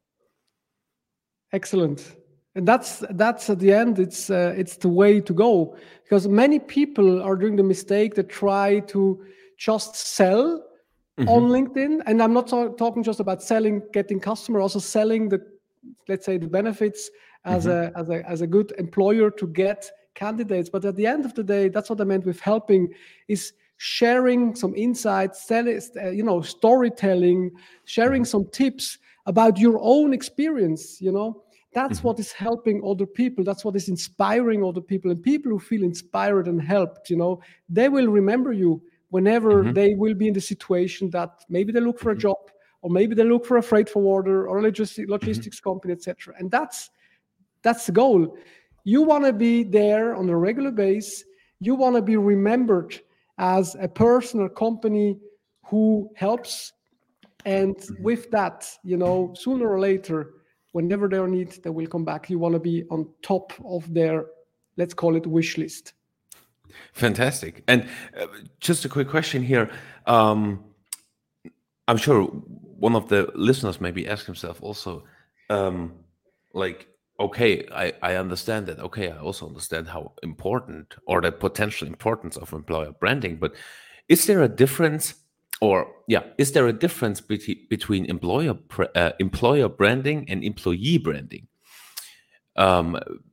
[SPEAKER 2] Excellent. And that's that's at the end. It's uh, it's the way to go because many people are doing the mistake that try to just sell on
[SPEAKER 1] Mm-hmm.
[SPEAKER 2] LinkedIn. And I'm not talk- talking just about selling, getting customer, also selling the, let's say, the benefits as
[SPEAKER 1] Mm-hmm.
[SPEAKER 2] a as a as a good employer to get candidates. But at the end of the day, that's what I meant with helping is sharing some insights, selling, uh, you know, storytelling, sharing
[SPEAKER 1] Mm-hmm.
[SPEAKER 2] some tips about your own experience. You know, that's
[SPEAKER 1] Mm-hmm.
[SPEAKER 2] what is helping other people. That's what is inspiring other people, and people who feel inspired and helped. You know, they will remember you whenever
[SPEAKER 1] Mm-hmm.
[SPEAKER 2] they will be in the situation that maybe they look for a
[SPEAKER 1] Mm-hmm.
[SPEAKER 2] job or maybe they look for a freight forwarder or a logistic,
[SPEAKER 1] Mm-hmm.
[SPEAKER 2] logistics company, et cetera. And that's that's the goal. You want to be there on a regular basis. You want to be remembered as a person or company who helps. And with that, you know, sooner or later, whenever they are need, they will come back. You want to be on top of their, let's call it, wish list.
[SPEAKER 1] Fantastic. And uh, just a quick question here. Um, I'm sure one of the listeners maybe ask himself also, um, like, okay, I, I understand that. Okay, I also understand how important or the potential importance of employer branding. But is there a difference, or yeah, is there a difference between between employer pr- uh, employer branding and employee branding? Um,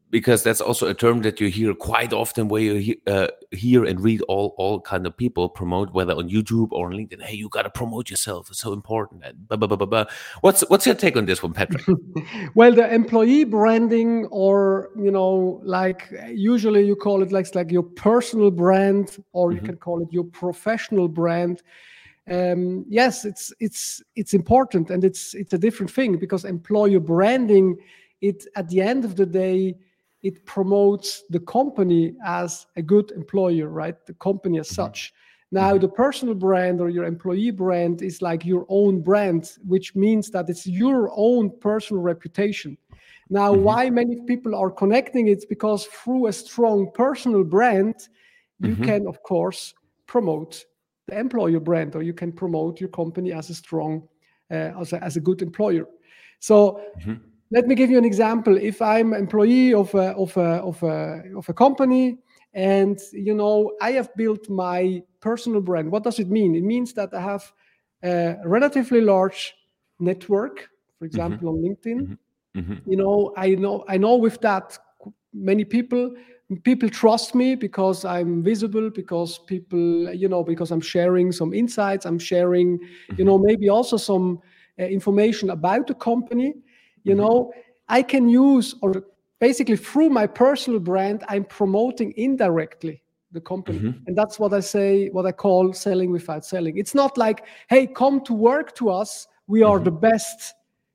[SPEAKER 1] because that's also a term that you hear quite often, where you he- uh, hear and read all all kind of people promote, whether on YouTube or on LinkedIn. Hey, you got to promote yourself; it's so important. And blah, blah, blah, blah, blah. What's what's your take on this one, Patrick?
[SPEAKER 2] Well, the employee branding, or you know, like usually you call it like like your personal brand, or you
[SPEAKER 1] Mhm.
[SPEAKER 2] can call it your professional brand. Um, yes, it's it's it's important, and it's it's a different thing, because employer branding, it at the end of the day, it promotes the company as a good employer, right? The company as
[SPEAKER 1] Mhm.
[SPEAKER 2] such. Now,
[SPEAKER 1] Mhm.
[SPEAKER 2] the personal brand or your employee brand is like your own brand, which means that it's your own personal reputation. Now,
[SPEAKER 1] Mhm.
[SPEAKER 2] why many people are connecting it? Because through a strong personal brand, you
[SPEAKER 1] Mhm.
[SPEAKER 2] can, of course, promote the employer brand, or you can promote your company as a strong, uh, as, a, as a good employer. So
[SPEAKER 1] Mhm.
[SPEAKER 2] let me give you an example. If I'm employee of a, of a, of a, of a company, and you know I have built my personal brand, what does it mean? It means that I have a relatively large network, for example,
[SPEAKER 1] Mhm.
[SPEAKER 2] on LinkedIn.
[SPEAKER 1] Mhm. Mhm.
[SPEAKER 2] You know, I know I know with that many people people trust me because I'm visible, because people, you know, because I'm sharing some insights, I'm sharing, you know,
[SPEAKER 1] Mhm.
[SPEAKER 2] maybe also some uh, information about the company. You
[SPEAKER 1] Mhm.
[SPEAKER 2] know, I can use, or basically through my personal brand, I'm promoting indirectly the company.
[SPEAKER 1] Mhm.
[SPEAKER 2] And that's what I say, what I call selling without selling. It's not like, hey, come to work to us, we are the
[SPEAKER 1] Mhm.
[SPEAKER 2] best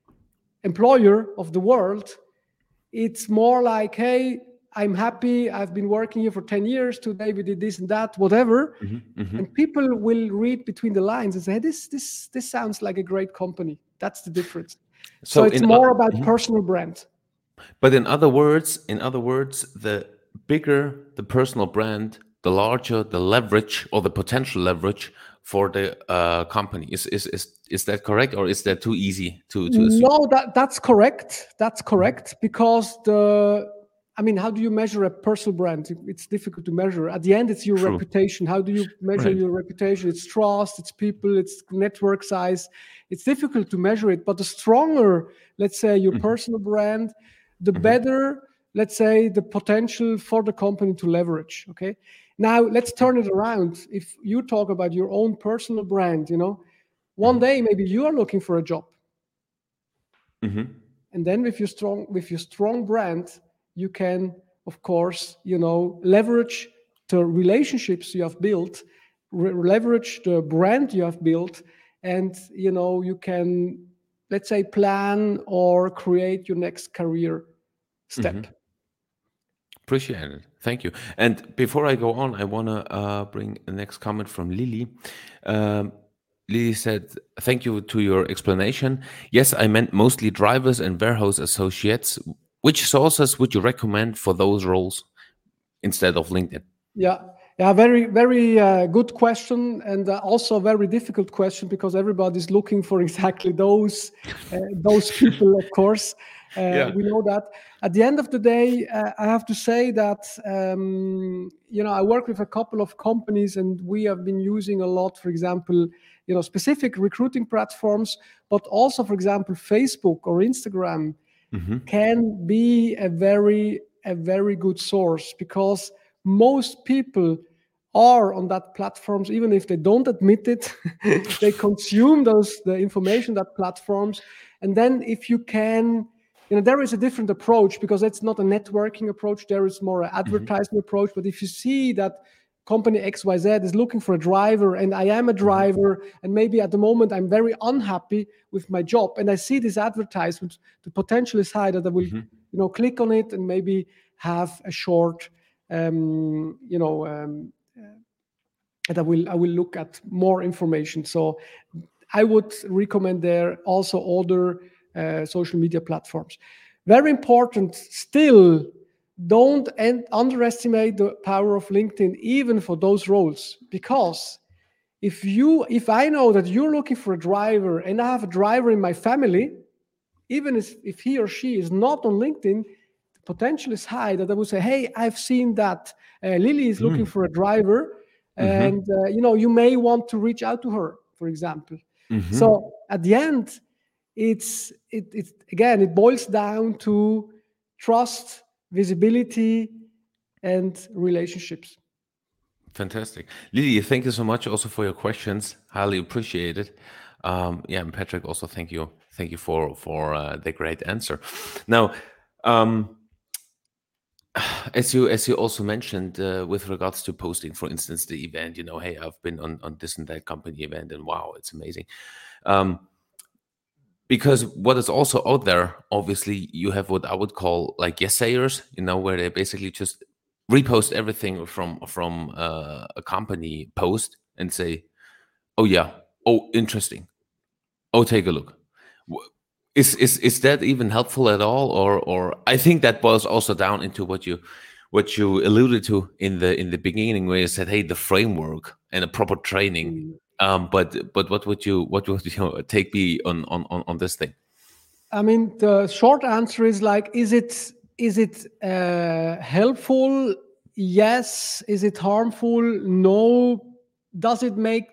[SPEAKER 2] employer of the world. It's more like, hey, I'm happy, I've been working here for ten years, today we did this and that, whatever.
[SPEAKER 1] Mhm. Mhm.
[SPEAKER 2] And people will read between the lines and say, hey, this this this sounds like a great company. That's the difference. So
[SPEAKER 1] So
[SPEAKER 2] it's
[SPEAKER 1] in o-
[SPEAKER 2] more about
[SPEAKER 1] Mhm.
[SPEAKER 2] personal brand.
[SPEAKER 1] But in other words, in other words, the bigger the personal brand, the larger the leverage or the potential leverage for the uh, company. Is is is is that correct, or is that too easy to to assume?
[SPEAKER 2] No, that that's correct. That's
[SPEAKER 1] Mhm.
[SPEAKER 2] correct, because the, I mean, how do you measure a personal brand? It's difficult to measure. At the end, it's your
[SPEAKER 1] True.
[SPEAKER 2] reputation. How do you measure
[SPEAKER 1] Right.
[SPEAKER 2] your reputation? It's trust, it's people, it's network size. It's difficult to measure it. But the stronger, let's say, your
[SPEAKER 1] Mhm.
[SPEAKER 2] personal brand, the
[SPEAKER 1] Mhm.
[SPEAKER 2] better, let's say, the potential for the company to leverage. Okay. Now let's turn it around. If you talk about your own personal brand, you know, one
[SPEAKER 1] Mhm.
[SPEAKER 2] day maybe you are looking for a job.
[SPEAKER 1] Mhm.
[SPEAKER 2] And then with your strong with your strong brand, you can, of course, you know, leverage the relationships you have built, re- leverage the brand you have built, and you know, you can, let's say, plan or create your next career step.
[SPEAKER 1] Mhm. Appreciate it. Thank you. And before I go on, I want to uh, bring the next comment from Lily. Um, Lily said, "Thank you to your explanation. Yes, I meant mostly drivers and warehouse associates. Which sources would you recommend for those roles instead of LinkedIn?"
[SPEAKER 2] Yeah, yeah, very, very uh, good question, and uh, also a very difficult question, because everybody's looking for exactly those uh, those people. Of course, uh,
[SPEAKER 1] Yeah.
[SPEAKER 2] we know that. At the end of the day, uh, I have to say that um, you know, I work with a couple of companies, and we have been using a lot, for example, you know, specific recruiting platforms, but also, for example, Facebook or Instagram
[SPEAKER 1] Mhm.
[SPEAKER 2] can be a very a very good source, because most people are on that platforms, even if they don't admit it. They consume those the information that platforms. And then if you can, you know, there is a different approach, because it's not a networking approach, there is more an
[SPEAKER 1] Mhm.
[SPEAKER 2] advertising approach. But if you see that company X Y Z is looking for a driver, and I am a
[SPEAKER 1] Mhm.
[SPEAKER 2] driver, and maybe at the moment I'm very unhappy with my job, and I see this advertisement, the potential is high that I will,
[SPEAKER 1] Mhm.
[SPEAKER 2] you know, click on it and maybe have a short, um, you know, um, and I will I will look at more information. So I would recommend there also other uh, social media platforms. Very important still, don't en- underestimate the power of LinkedIn, even for those roles, because if you if I know that you're looking for a driver and I have a driver in my family, even if, if he or she is not on LinkedIn, the potential is high that I would say, hey, I've seen that uh, Lily is looking
[SPEAKER 1] Mm.
[SPEAKER 2] for a driver,
[SPEAKER 1] Mhm.
[SPEAKER 2] and uh, you know, you may want to reach out to her, for example.
[SPEAKER 1] Mhm.
[SPEAKER 2] So at the end, it's it, it again, it boils down to trust, visibility, and relationships.
[SPEAKER 1] Fantastic. Lily, thank you so much also for your questions. Highly appreciate it. Um, yeah, and Patrick, also thank you. Thank you for for uh, the great answer. Now, um, as you as you also mentioned, uh, with regards to posting, for instance, the event, you know, hey, I've been on on this and that company event, and wow, it's amazing. Um, because what is also out there, obviously, you have what I would call like yes sayers, you know, where they basically just repost everything from from uh, a company post and say, "Oh yeah, oh interesting, oh take a look." W- Is is is that even helpful at all, or or I think that boils also down into what you what you alluded to in the in the beginning, where you said, "Hey, the framework and a proper training."
[SPEAKER 2] Mm.
[SPEAKER 1] Um, but but what would you what would your take be on on on, on this thing?
[SPEAKER 2] I mean, the short answer is like, is it is it uh, helpful? Yes. Is it harmful? No. Does it make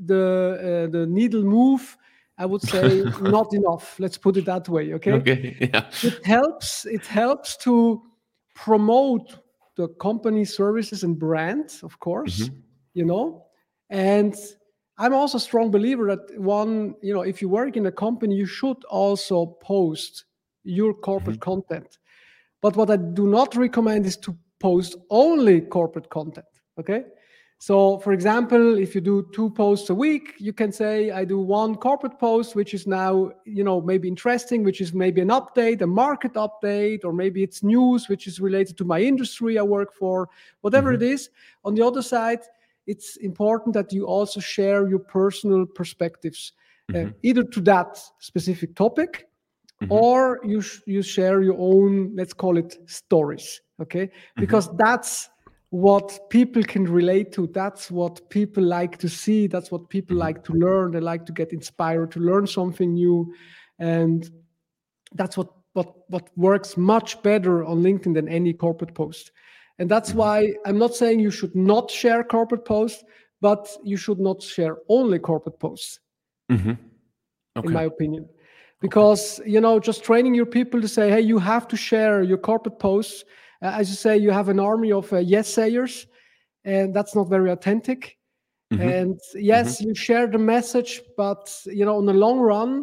[SPEAKER 2] the uh, the needle move? I would say not enough. Let's put it that way. Okay.
[SPEAKER 1] Okay. Yeah.
[SPEAKER 2] It helps. It helps to promote the company services and brands, of course.
[SPEAKER 1] Mhm.
[SPEAKER 2] You know, and I'm also a strong believer that one, you know, if you work in a company, you should also post your corporate
[SPEAKER 1] Mhm.
[SPEAKER 2] content. But what I do not recommend is to post only corporate content. Okay. So, for example, if you do two posts a week, you can say, I do one corporate post, which is now, you know, maybe interesting, which is maybe an update, a market update, or maybe it's news, which is related to my industry I work for, whatever it
[SPEAKER 1] Mhm.
[SPEAKER 2] is. On the other side, it's important that you also share your personal perspectives, uh,
[SPEAKER 1] Mhm.
[SPEAKER 2] either to that specific topic,
[SPEAKER 1] Mhm.
[SPEAKER 2] or you sh- you share your own, let's call it stories. Okay, because
[SPEAKER 1] Mhm.
[SPEAKER 2] that's what people can relate to. That's what people like to see. That's what people
[SPEAKER 1] Mhm.
[SPEAKER 2] like to learn. They like to get inspired to learn something new, and that's what what what works much better on LinkedIn than any corporate post. And that's
[SPEAKER 1] Mhm.
[SPEAKER 2] why I'm not saying you should not share corporate posts, but you should not share only corporate posts,
[SPEAKER 1] Mhm.
[SPEAKER 2] in
[SPEAKER 1] Okay.
[SPEAKER 2] my opinion.
[SPEAKER 1] Okay.
[SPEAKER 2] Because, you know, just training your people to say, hey, you have to share your corporate posts. Uh, as you say, you have an army of uh, yes sayers, and that's not very authentic.
[SPEAKER 1] Mhm.
[SPEAKER 2] And yes,
[SPEAKER 1] Mhm.
[SPEAKER 2] you share the message, but, you know, in the long run,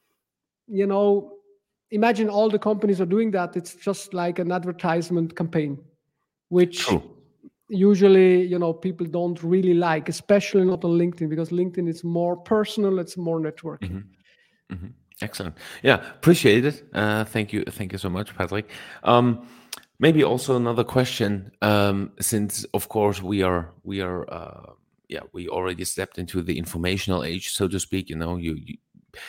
[SPEAKER 2] you know, imagine all the companies are doing that. It's just like an advertisement campaign, which
[SPEAKER 1] True.
[SPEAKER 2] usually, you know, people don't really like, especially not on LinkedIn, because LinkedIn is more personal, it's more networking.
[SPEAKER 1] Mhm. Mhm. Excellent. Yeah, appreciate it. Uh, thank you. Thank you so much, Patrick. Um, maybe also another question, um, since of course we are we are uh, yeah we already stepped into the informational age, so to speak. You know, you, you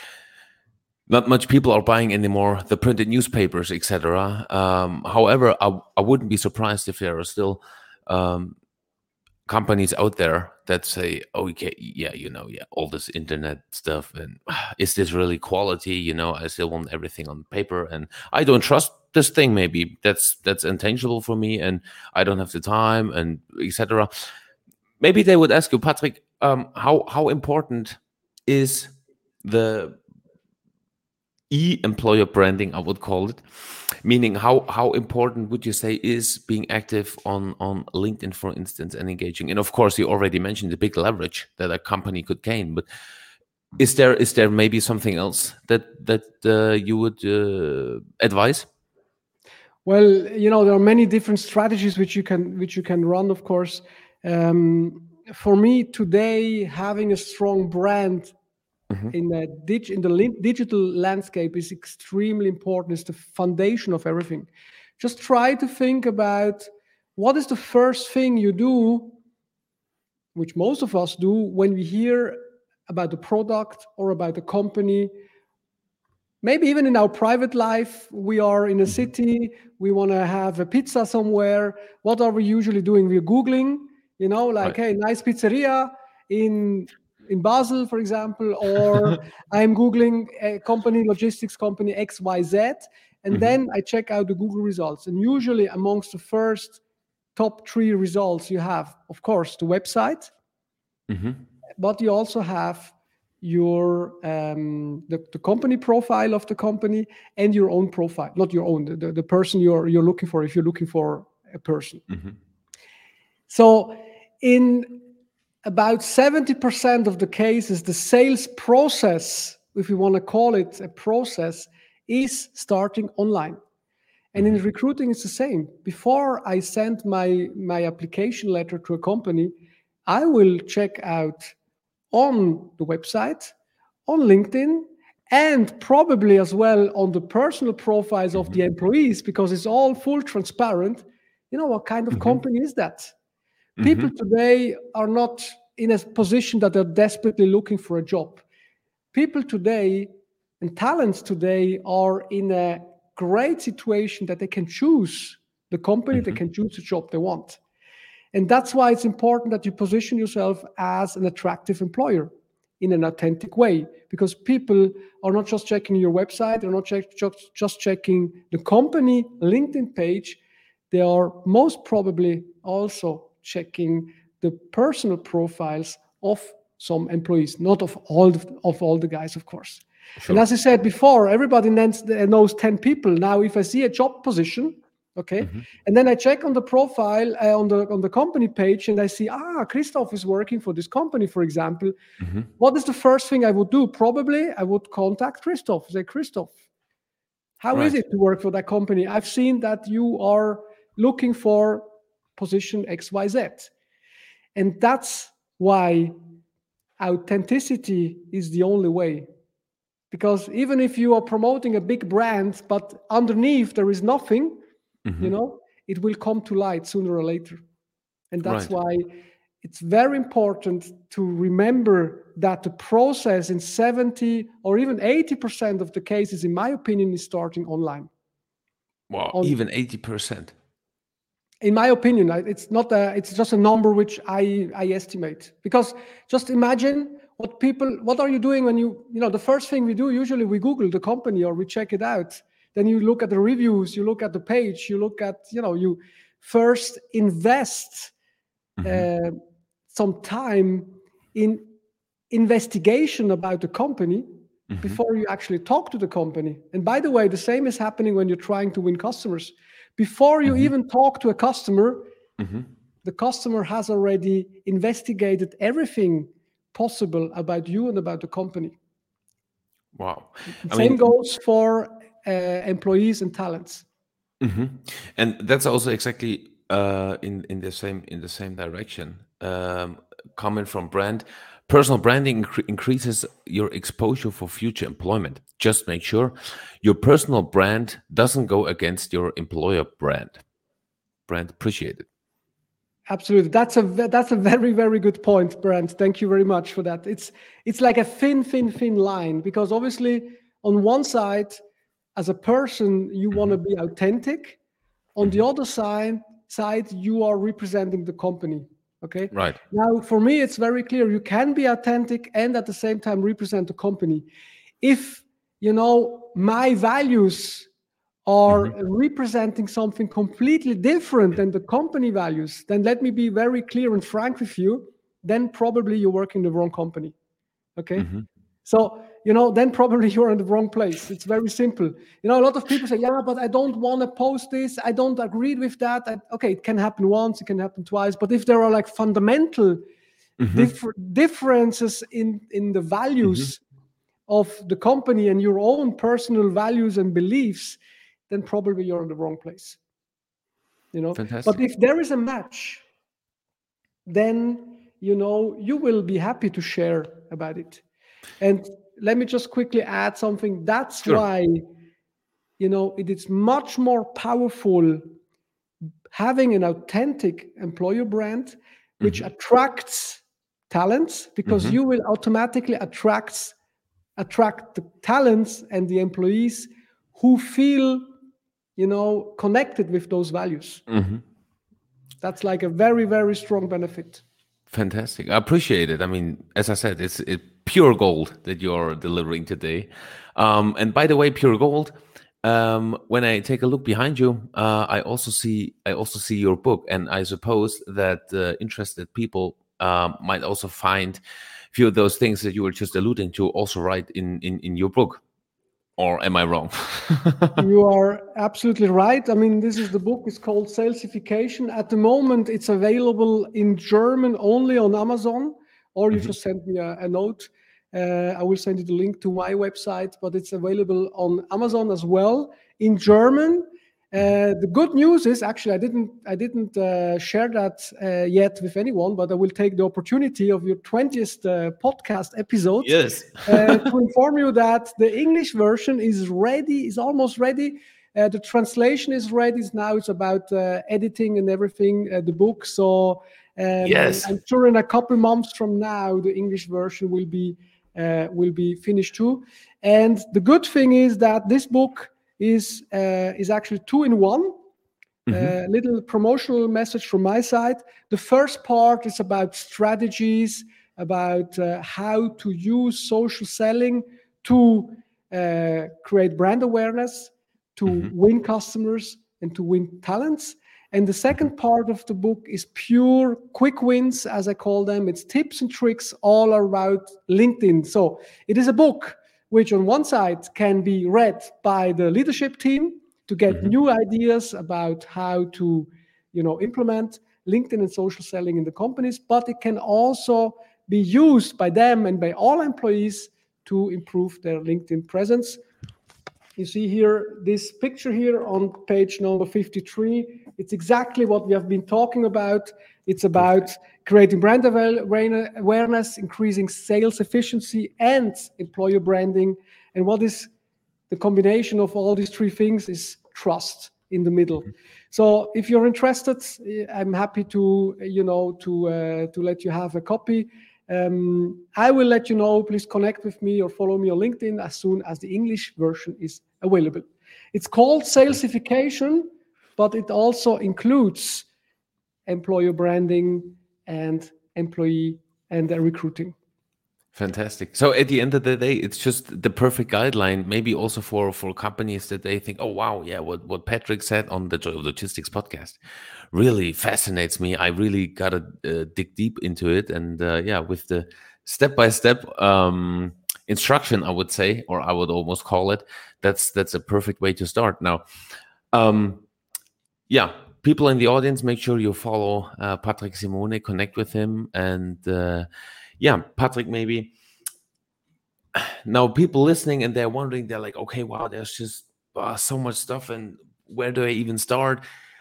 [SPEAKER 1] not much people are buying anymore the printed newspapers, et cetera. Um, however, I, I wouldn't be surprised if there are still um, companies out there that say, "Oh, okay, yeah, you know, yeah, all this internet stuff, and is this really quality? You know, I still want everything on paper, and I don't trust this thing. Maybe that's that's intangible for me, and I don't have the time, and et cetera" Maybe they would ask you, Patrick, um, how how important is the e-employer branding, I would call it, meaning how how important would you say is being active on on LinkedIn, for instance, and engaging? And of course, you already mentioned the big leverage that a company could gain, but is there is there maybe something else that that uh, you would uh, advise?
[SPEAKER 2] Well, you know, there are many different strategies which you can which you can run, of course. Um, for me today, having a strong brand
[SPEAKER 1] Mhm.
[SPEAKER 2] in a dig- in the lin- digital landscape is extremely important. It's the foundation of everything. Just try to think about what is the first thing you do, which most of us do when we hear about the product or about the company. Maybe even in our private life, we are in a
[SPEAKER 1] Mhm.
[SPEAKER 2] city, we want to have a pizza somewhere. What are we usually doing? We're Googling, you know, like,
[SPEAKER 1] Right.
[SPEAKER 2] hey, nice pizzeria in in Basel, for example, or I'm Googling a company, logistics company X Y Z, and
[SPEAKER 1] Mhm.
[SPEAKER 2] then I check out the Google results. And usually amongst the first top three results, you have, of course, the website,
[SPEAKER 1] Mhm.
[SPEAKER 2] but you also have your um, the, the company profile of the company and your own profile, not your own, the, the person you're you're looking for, if you're looking for a person.
[SPEAKER 1] Mm-hmm.
[SPEAKER 2] So in about seventy percent of the cases, the sales process, if we want to call it a process, is starting online. And
[SPEAKER 1] Mm-hmm.
[SPEAKER 2] in recruiting, it's the same. Before I send my, my application letter to a company, I will check out on the website, on LinkedIn, and probably as well on the personal profiles of
[SPEAKER 1] Mm-hmm.
[SPEAKER 2] the employees, because it's all full transparent. You know, what kind of
[SPEAKER 1] Mm-hmm.
[SPEAKER 2] company is that?
[SPEAKER 1] Mm-hmm.
[SPEAKER 2] People today are not in a position that they're desperately looking for a job. People today and talents today are in a great situation that they can choose the company,
[SPEAKER 1] Mm-hmm.
[SPEAKER 2] they can choose the job they want. And that's why it's important that you position yourself as an attractive employer in an authentic way, because people are not just checking your website, they're not check, just, just checking the company LinkedIn page, they are most probably also checking the personal profiles of some employees, not of all the, of all the guys, of course.
[SPEAKER 1] Sure.
[SPEAKER 2] And as I said before, everybody knows ten people. Now, if I see a job position, okay,
[SPEAKER 1] Mm-hmm.
[SPEAKER 2] and then I check on the profile uh, on the on the company page, and I see, ah, Christoph is working for this company, for example.
[SPEAKER 1] Mm-hmm.
[SPEAKER 2] What is the first thing I would do? Probably I would contact Christoph. Say, Christoph, how
[SPEAKER 1] Right.
[SPEAKER 2] is it to work for that company? I've seen that you are looking for position X Y Z. And that's why authenticity is the only way. Because even if you are promoting a big brand, but underneath there is nothing,
[SPEAKER 1] Mm-hmm.
[SPEAKER 2] you know, it will come to light sooner or later. And that's
[SPEAKER 1] Right.
[SPEAKER 2] why it's very important to remember that the process in seventy or even eighty percent of the cases, in my opinion, is starting online.
[SPEAKER 1] Wow.
[SPEAKER 2] On,
[SPEAKER 1] Even eighty percent.
[SPEAKER 2] in my opinion, it's not a, it's just a number which I, I estimate. Because just imagine what people, what are you doing when you, you know, the first thing we do, usually we Google the company or we check it out. Then you look at the reviews, you look at the page, you look at, you know, you first invest
[SPEAKER 1] Mm-hmm.
[SPEAKER 2] uh, some time in investigation about the company
[SPEAKER 1] Mm-hmm.
[SPEAKER 2] before you actually talk to the company. And by the way, the same is happening when you're trying to win customers. Before you
[SPEAKER 1] Mm-hmm.
[SPEAKER 2] even talk to a customer,
[SPEAKER 1] Mm-hmm.
[SPEAKER 2] the customer has already investigated everything possible about you and about the company.
[SPEAKER 1] Wow.
[SPEAKER 2] The
[SPEAKER 1] I
[SPEAKER 2] same
[SPEAKER 1] mean,
[SPEAKER 2] goes for uh, employees and talents.
[SPEAKER 1] mm-hmm. And that's also exactly uh, in in the same in the same direction. Um, comment from brand. Personal branding incre- increases your exposure for future employment. Just make sure your personal brand doesn't go against your employer brand. Brand appreciated.
[SPEAKER 2] Absolutely, that's a that's a very very good point, Brent. Thank you very much for that. It's it's like a thin thin thin line, because obviously on one side, as a person, you want to be authentic. On the other side, side you are representing the company. Okay.
[SPEAKER 1] Right.
[SPEAKER 2] Now, for me, it's very clear. You can be authentic and at the same time represent the company. If you know my values are
[SPEAKER 1] Mm-hmm.
[SPEAKER 2] representing something completely different than the company values, then let me be very clear and frank with you. Then probably you're working the wrong company. Okay.
[SPEAKER 1] Mm-hmm.
[SPEAKER 2] So, you know, then probably you're in the wrong place. It's very simple. You know, a lot of people say, yeah, but I don't want to post this. I don't agree with that. I, okay, it can happen once, it can happen twice. But if there are like fundamental
[SPEAKER 1] Mm-hmm.
[SPEAKER 2] differ- differences in, in the values
[SPEAKER 1] Mm-hmm.
[SPEAKER 2] of the company and your own personal values and beliefs, then probably you're in the wrong place. You know,
[SPEAKER 1] Fantastic.
[SPEAKER 2] but if there is a match, then, you know, you will be happy to share about it. And let me just quickly add something. That's
[SPEAKER 1] Sure.
[SPEAKER 2] why, you know, it is much more powerful having an authentic employer brand, which
[SPEAKER 1] Mm-hmm.
[SPEAKER 2] attracts talents, because
[SPEAKER 1] Mm-hmm.
[SPEAKER 2] you will automatically attract attract the talents and the employees who feel, you know, connected with those values.
[SPEAKER 1] Mm-hmm.
[SPEAKER 2] That's like a very, very strong benefit.
[SPEAKER 1] Fantastic. I appreciate it. I mean, as I said, it's it pure gold that you're delivering today. Um, and by the way, pure gold. Um, when I take a look behind you, uh, I also see I also see your book, and I suppose that uh, interested people um, might also find few of those things that you were just alluding to also write in in, in your book. Or am I wrong?
[SPEAKER 2] You are absolutely right. I mean, this is the book is called Salesification. At the moment, it's available in German only on Amazon, or you mm-hmm. just send me a, a note. Uh, I will send you the link to my website, but it's available on Amazon as well in German. Uh, the good news is actually I didn't I didn't uh, share that uh, yet with anyone, but I will take the opportunity of your twentieth uh, podcast episode
[SPEAKER 1] yes.
[SPEAKER 2] uh, to inform you that the English version is ready, is almost ready. Uh, the translation is ready. Now it's about uh, editing and everything, uh, the book. So um,
[SPEAKER 1] yes.
[SPEAKER 2] I'm sure in a couple months from now, the English version will be uh, will be finished too. And the good thing is that this book is uh, is actually two in one. A mm-hmm. uh, little promotional message from my side. The first part is about strategies, about uh, how to use social selling to uh, create brand awareness, to mm-hmm. win customers, and to win talents. And the second part of the book is pure quick wins, as I call them. It's tips and tricks all around LinkedIn. So it is a book which on one side can be read by the leadership team to get mm-hmm. new ideas about how to, you know, implement LinkedIn and social selling in the companies, but it can also be used by them and by all employees to improve their LinkedIn presence. You see here, this picture here on page number fifty-three, it's exactly what we have been talking about. It's about creating brand awareness, increasing sales efficiency, and employer branding. And what is the combination of all these three things is trust in the middle. So if you're interested, I'm happy to, you know, to uh, to let you have a copy. Um, I will let you know. Please connect with me or follow me on LinkedIn as soon as the English version is available. It's called Salesification, but it also includes employer branding and employee and uh, recruiting.
[SPEAKER 1] Fantastic. So at the end of the day, it's just the perfect guideline, maybe also for, for companies that they think, oh, wow, yeah, what, what Patrick said on the Joy of Logistics podcast really fascinates me. I really got to uh, dig deep into it. And uh, yeah, with the step-by-step um, instruction, I would say, or I would almost call it, that's that's a perfect way to start. Now, um, yeah, people in the audience, make sure you follow uh, Patrick Simone, connect with him, and uh, yeah, Patrick, maybe now people listening and they're wondering, they're like, okay, wow, there's just uh, so much stuff, and where do I even start?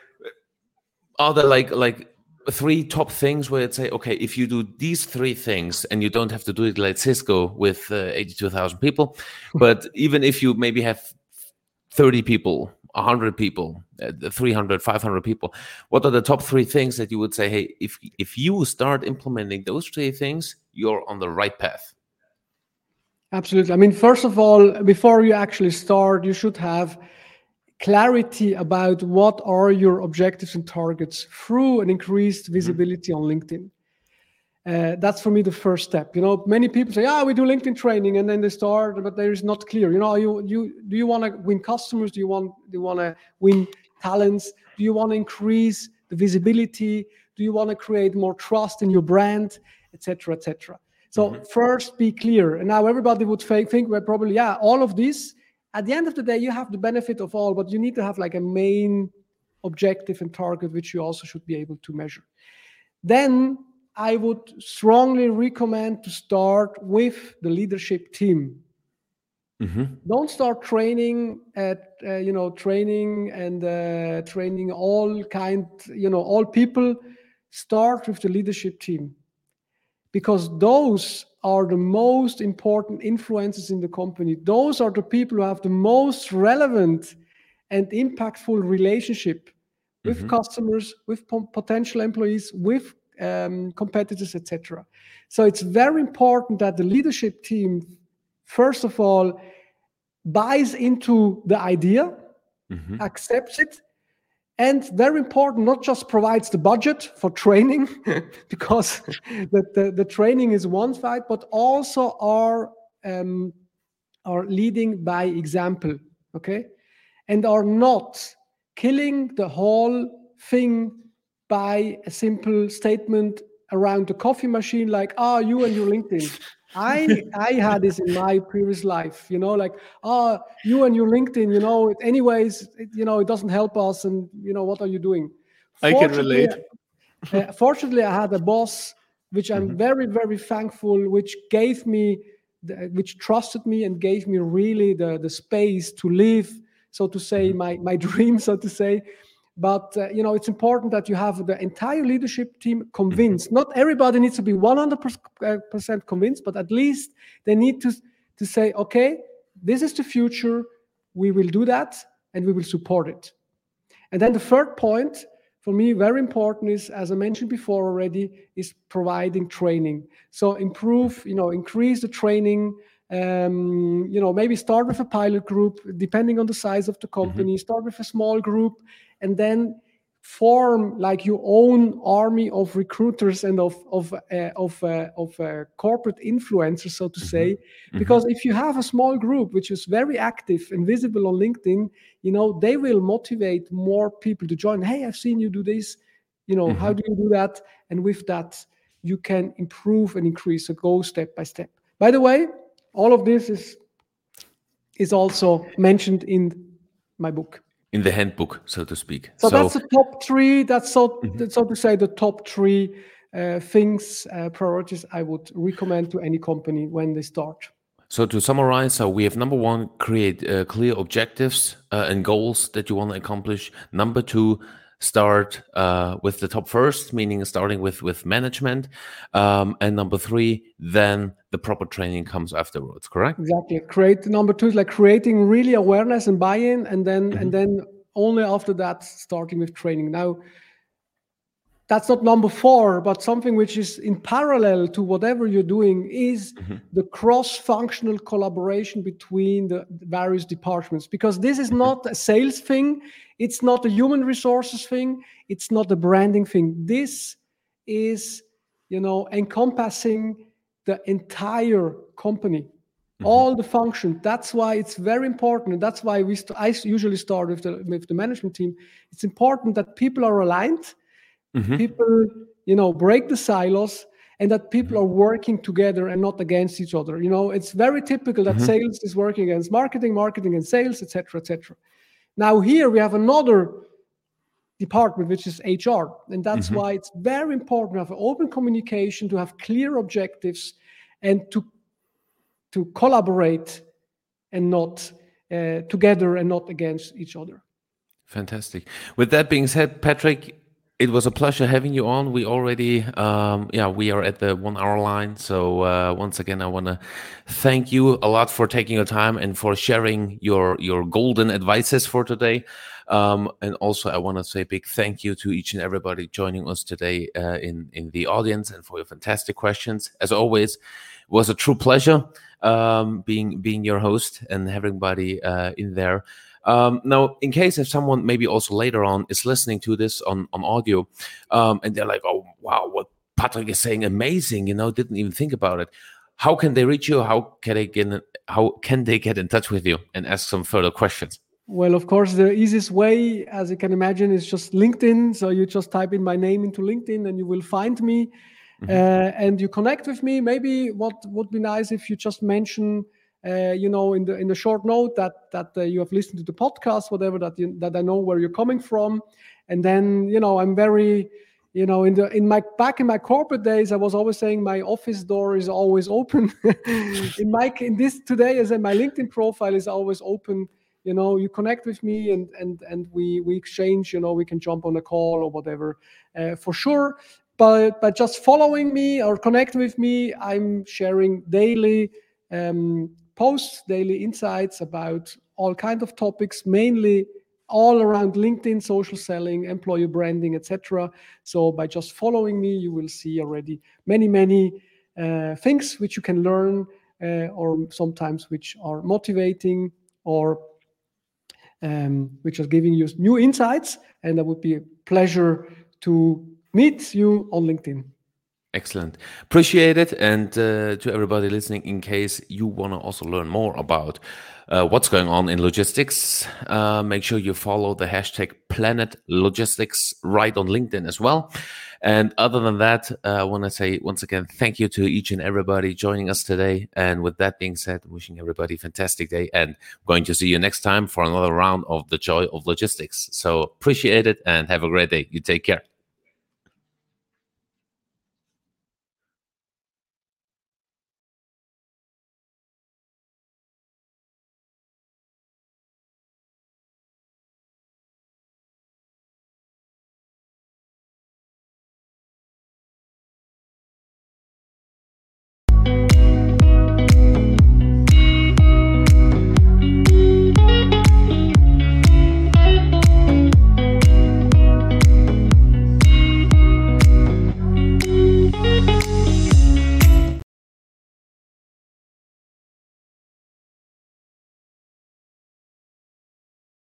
[SPEAKER 1] Are there like like three top things where it's say, okay, if you do these three things, and you don't have to do it like Cisco with uh, eighty-two thousand people, but even if you maybe have thirty people, one hundred people, uh, three hundred, five hundred people, what are the top three things that you would say, hey, if if you start implementing those three things, you're on the right path?
[SPEAKER 2] Absolutely. I mean, first of all, before you actually start, you should have clarity about what are your objectives and targets through an increased visibility mm-hmm. on LinkedIn. Uh, that's for me the first step. You know, many people say, "Ah, we do LinkedIn training," and then they start, but there is not clear. You know, you you do you want to win customers? Do you want do you want to win talents? Do you want to increase the visibility? Do you want to create more trust in your brand, et cetera, et cetera? So mm-hmm. first, be clear. And now everybody would think, think we're probably yeah, all of this. At the end of the day, you have the benefit of all, but you need to have like a main objective and target, which you also should be able to measure. Then I would strongly recommend to start with the leadership team. Mm-hmm. Don't start training at, uh, you know, training and uh, training all kind, you know, all people. Start with the leadership team, because those are the most important influences in the company. Those are the people who have the most relevant and impactful relationship with mm-hmm. customers, with p- potential employees, with um, competitors, et cetera. So it's very important that the leadership team, first of all, buys into the idea, mm-hmm. accepts it, and very important, not just provides the budget for training, because the, the, the training is one side, but also are, um, are leading by example, okay? And are not killing the whole thing by a simple statement, around the coffee machine, like, oh, you and your LinkedIn. I I had this in my previous life, you know, like, oh, you and your LinkedIn, you know, it, anyways, it, you know, it doesn't help us, and you know, what are you doing?
[SPEAKER 1] I can
[SPEAKER 2] Fortunately,
[SPEAKER 1] relate.
[SPEAKER 2] uh, fortunately, I had a boss which I'm
[SPEAKER 1] Mhm.
[SPEAKER 2] very very thankful, which gave me, the, which trusted me and gave me really the the space to live, so to say,
[SPEAKER 1] Mhm.
[SPEAKER 2] my my dream, so to say. But uh, you know, it's important that you have the entire leadership team
[SPEAKER 1] Mhm.
[SPEAKER 2] convinced. Not everybody needs to be one hundred percent convinced, but at least they need to to say, okay, this is the future. We will do that, and we will support it. And then the third point, for me, very important, is, as I mentioned before already, is providing training. So improve, you know, increase the training. Um, you know, maybe start with a pilot group, depending on the size of the
[SPEAKER 1] Mhm.
[SPEAKER 2] company. Start with a small group, and then form like your own army of recruiters and of of uh, of uh, of uh, corporate influencers, so to
[SPEAKER 1] Mhm.
[SPEAKER 2] say.
[SPEAKER 1] Mhm.
[SPEAKER 2] Because if you have a small group which is very active and visible on LinkedIn, you know, they will motivate more people to join. Hey, I've seen you do this. You know, how
[SPEAKER 1] Mhm.
[SPEAKER 2] do you do that? And with that, you can improve and increase. So go step by step. By the way, all of this is is also mentioned in my book.
[SPEAKER 1] In the handbook, so to speak.
[SPEAKER 2] So
[SPEAKER 1] So,
[SPEAKER 2] that's the top three. That's so,
[SPEAKER 1] Mhm.
[SPEAKER 2] that's so to say, the top three uh, things, uh, priorities I would recommend to any company when they start.
[SPEAKER 1] So to summarize, so we have number one, create uh, clear objectives uh, and goals that you want to accomplish. Number two, start uh, with the top first, meaning starting with with management. Um, and number three, then the proper training comes afterwards. Correct?
[SPEAKER 2] Exactly. Create number two is like creating really awareness and buy-in, and then and
[SPEAKER 1] Mhm.
[SPEAKER 2] then only after that starting with training. Now, that's not number four, but something which is in parallel to whatever you're doing is
[SPEAKER 1] Mhm.
[SPEAKER 2] the cross-functional collaboration between the various departments. Because this is
[SPEAKER 1] Mhm.
[SPEAKER 2] not a sales thing, it's not a human resources thing, it's not a branding thing. This is, you know, encompassing the entire company,
[SPEAKER 1] Mhm.
[SPEAKER 2] all the function. That's why it's very important, and that's why we st- I usually start with the with the management team. It's important that people are aligned,
[SPEAKER 1] Mhm.
[SPEAKER 2] people, you know, break the silos, and that people
[SPEAKER 1] Mhm.
[SPEAKER 2] are working together and not against each other. You know, it's very typical that
[SPEAKER 1] Mhm.
[SPEAKER 2] sales is working against marketing, marketing and sales, et cetera, et cetera. Now here we have another department, which is H R, and that's
[SPEAKER 1] Mhm.
[SPEAKER 2] why it's very important to have open communication, to have clear objectives, and to to collaborate and not uh, together and not against each other.
[SPEAKER 1] Fantastic. With that being said, Patrick, it was a pleasure having you on. We already, um, yeah, we are at the one hour line. So uh, once again, I want to thank you a lot for taking your time and for sharing your your golden advices for today. Um, and also, I want to say a big thank you to each and everybody joining us today uh, in in the audience and for your fantastic questions. As always, it was a true pleasure um, being being your host and having everybody uh, in there. Um, now, in case if someone maybe also later on is listening to this on, on audio, um, and they're like, oh, wow, what Patrick is saying, amazing, you know, didn't even think about it. How can they reach you? How can they get in, how can they get in touch with you and ask some further questions?
[SPEAKER 2] Well, of course, the easiest way, as you can imagine, is just LinkedIn. So you just type in my name into LinkedIn and you will find me.
[SPEAKER 1] Mhm.
[SPEAKER 2] Uh, and you connect with me. Maybe what would be nice if you just mention, uh, you know, in the in the short note that that uh, you have listened to the podcast, whatever, that you, that I know where you're coming from. And then, you know, I'm very, you know, in the in my back in my corporate days, I was always saying my office door is always open. in my in this today, as in my LinkedIn profile is always open. You know, you connect with me and and and we we exchange. You know, we can jump on a call or whatever, uh, for sure. But by just following me or connecting with me, I'm sharing daily um, posts, daily insights about all kinds of topics, mainly all around LinkedIn, social selling, employer branding, et cetera. So by just following me, you will see already many, many uh, things which you can learn, uh, or sometimes which are motivating, or um, which are giving you new insights. And that would be a pleasure to meet you on LinkedIn.
[SPEAKER 1] Excellent. Appreciate it. And uh, to everybody listening, in case you want to also learn more about uh, what's going on in logistics, uh, make sure you follow the hashtag Planet Logistics right on LinkedIn as well. And other than that, uh, I want to say once again, thank you to each and everybody joining us today. And with that being said, wishing everybody a fantastic day and going to see you next time for another round of The Joy of Logistics. So appreciate it and have a great day. You take care.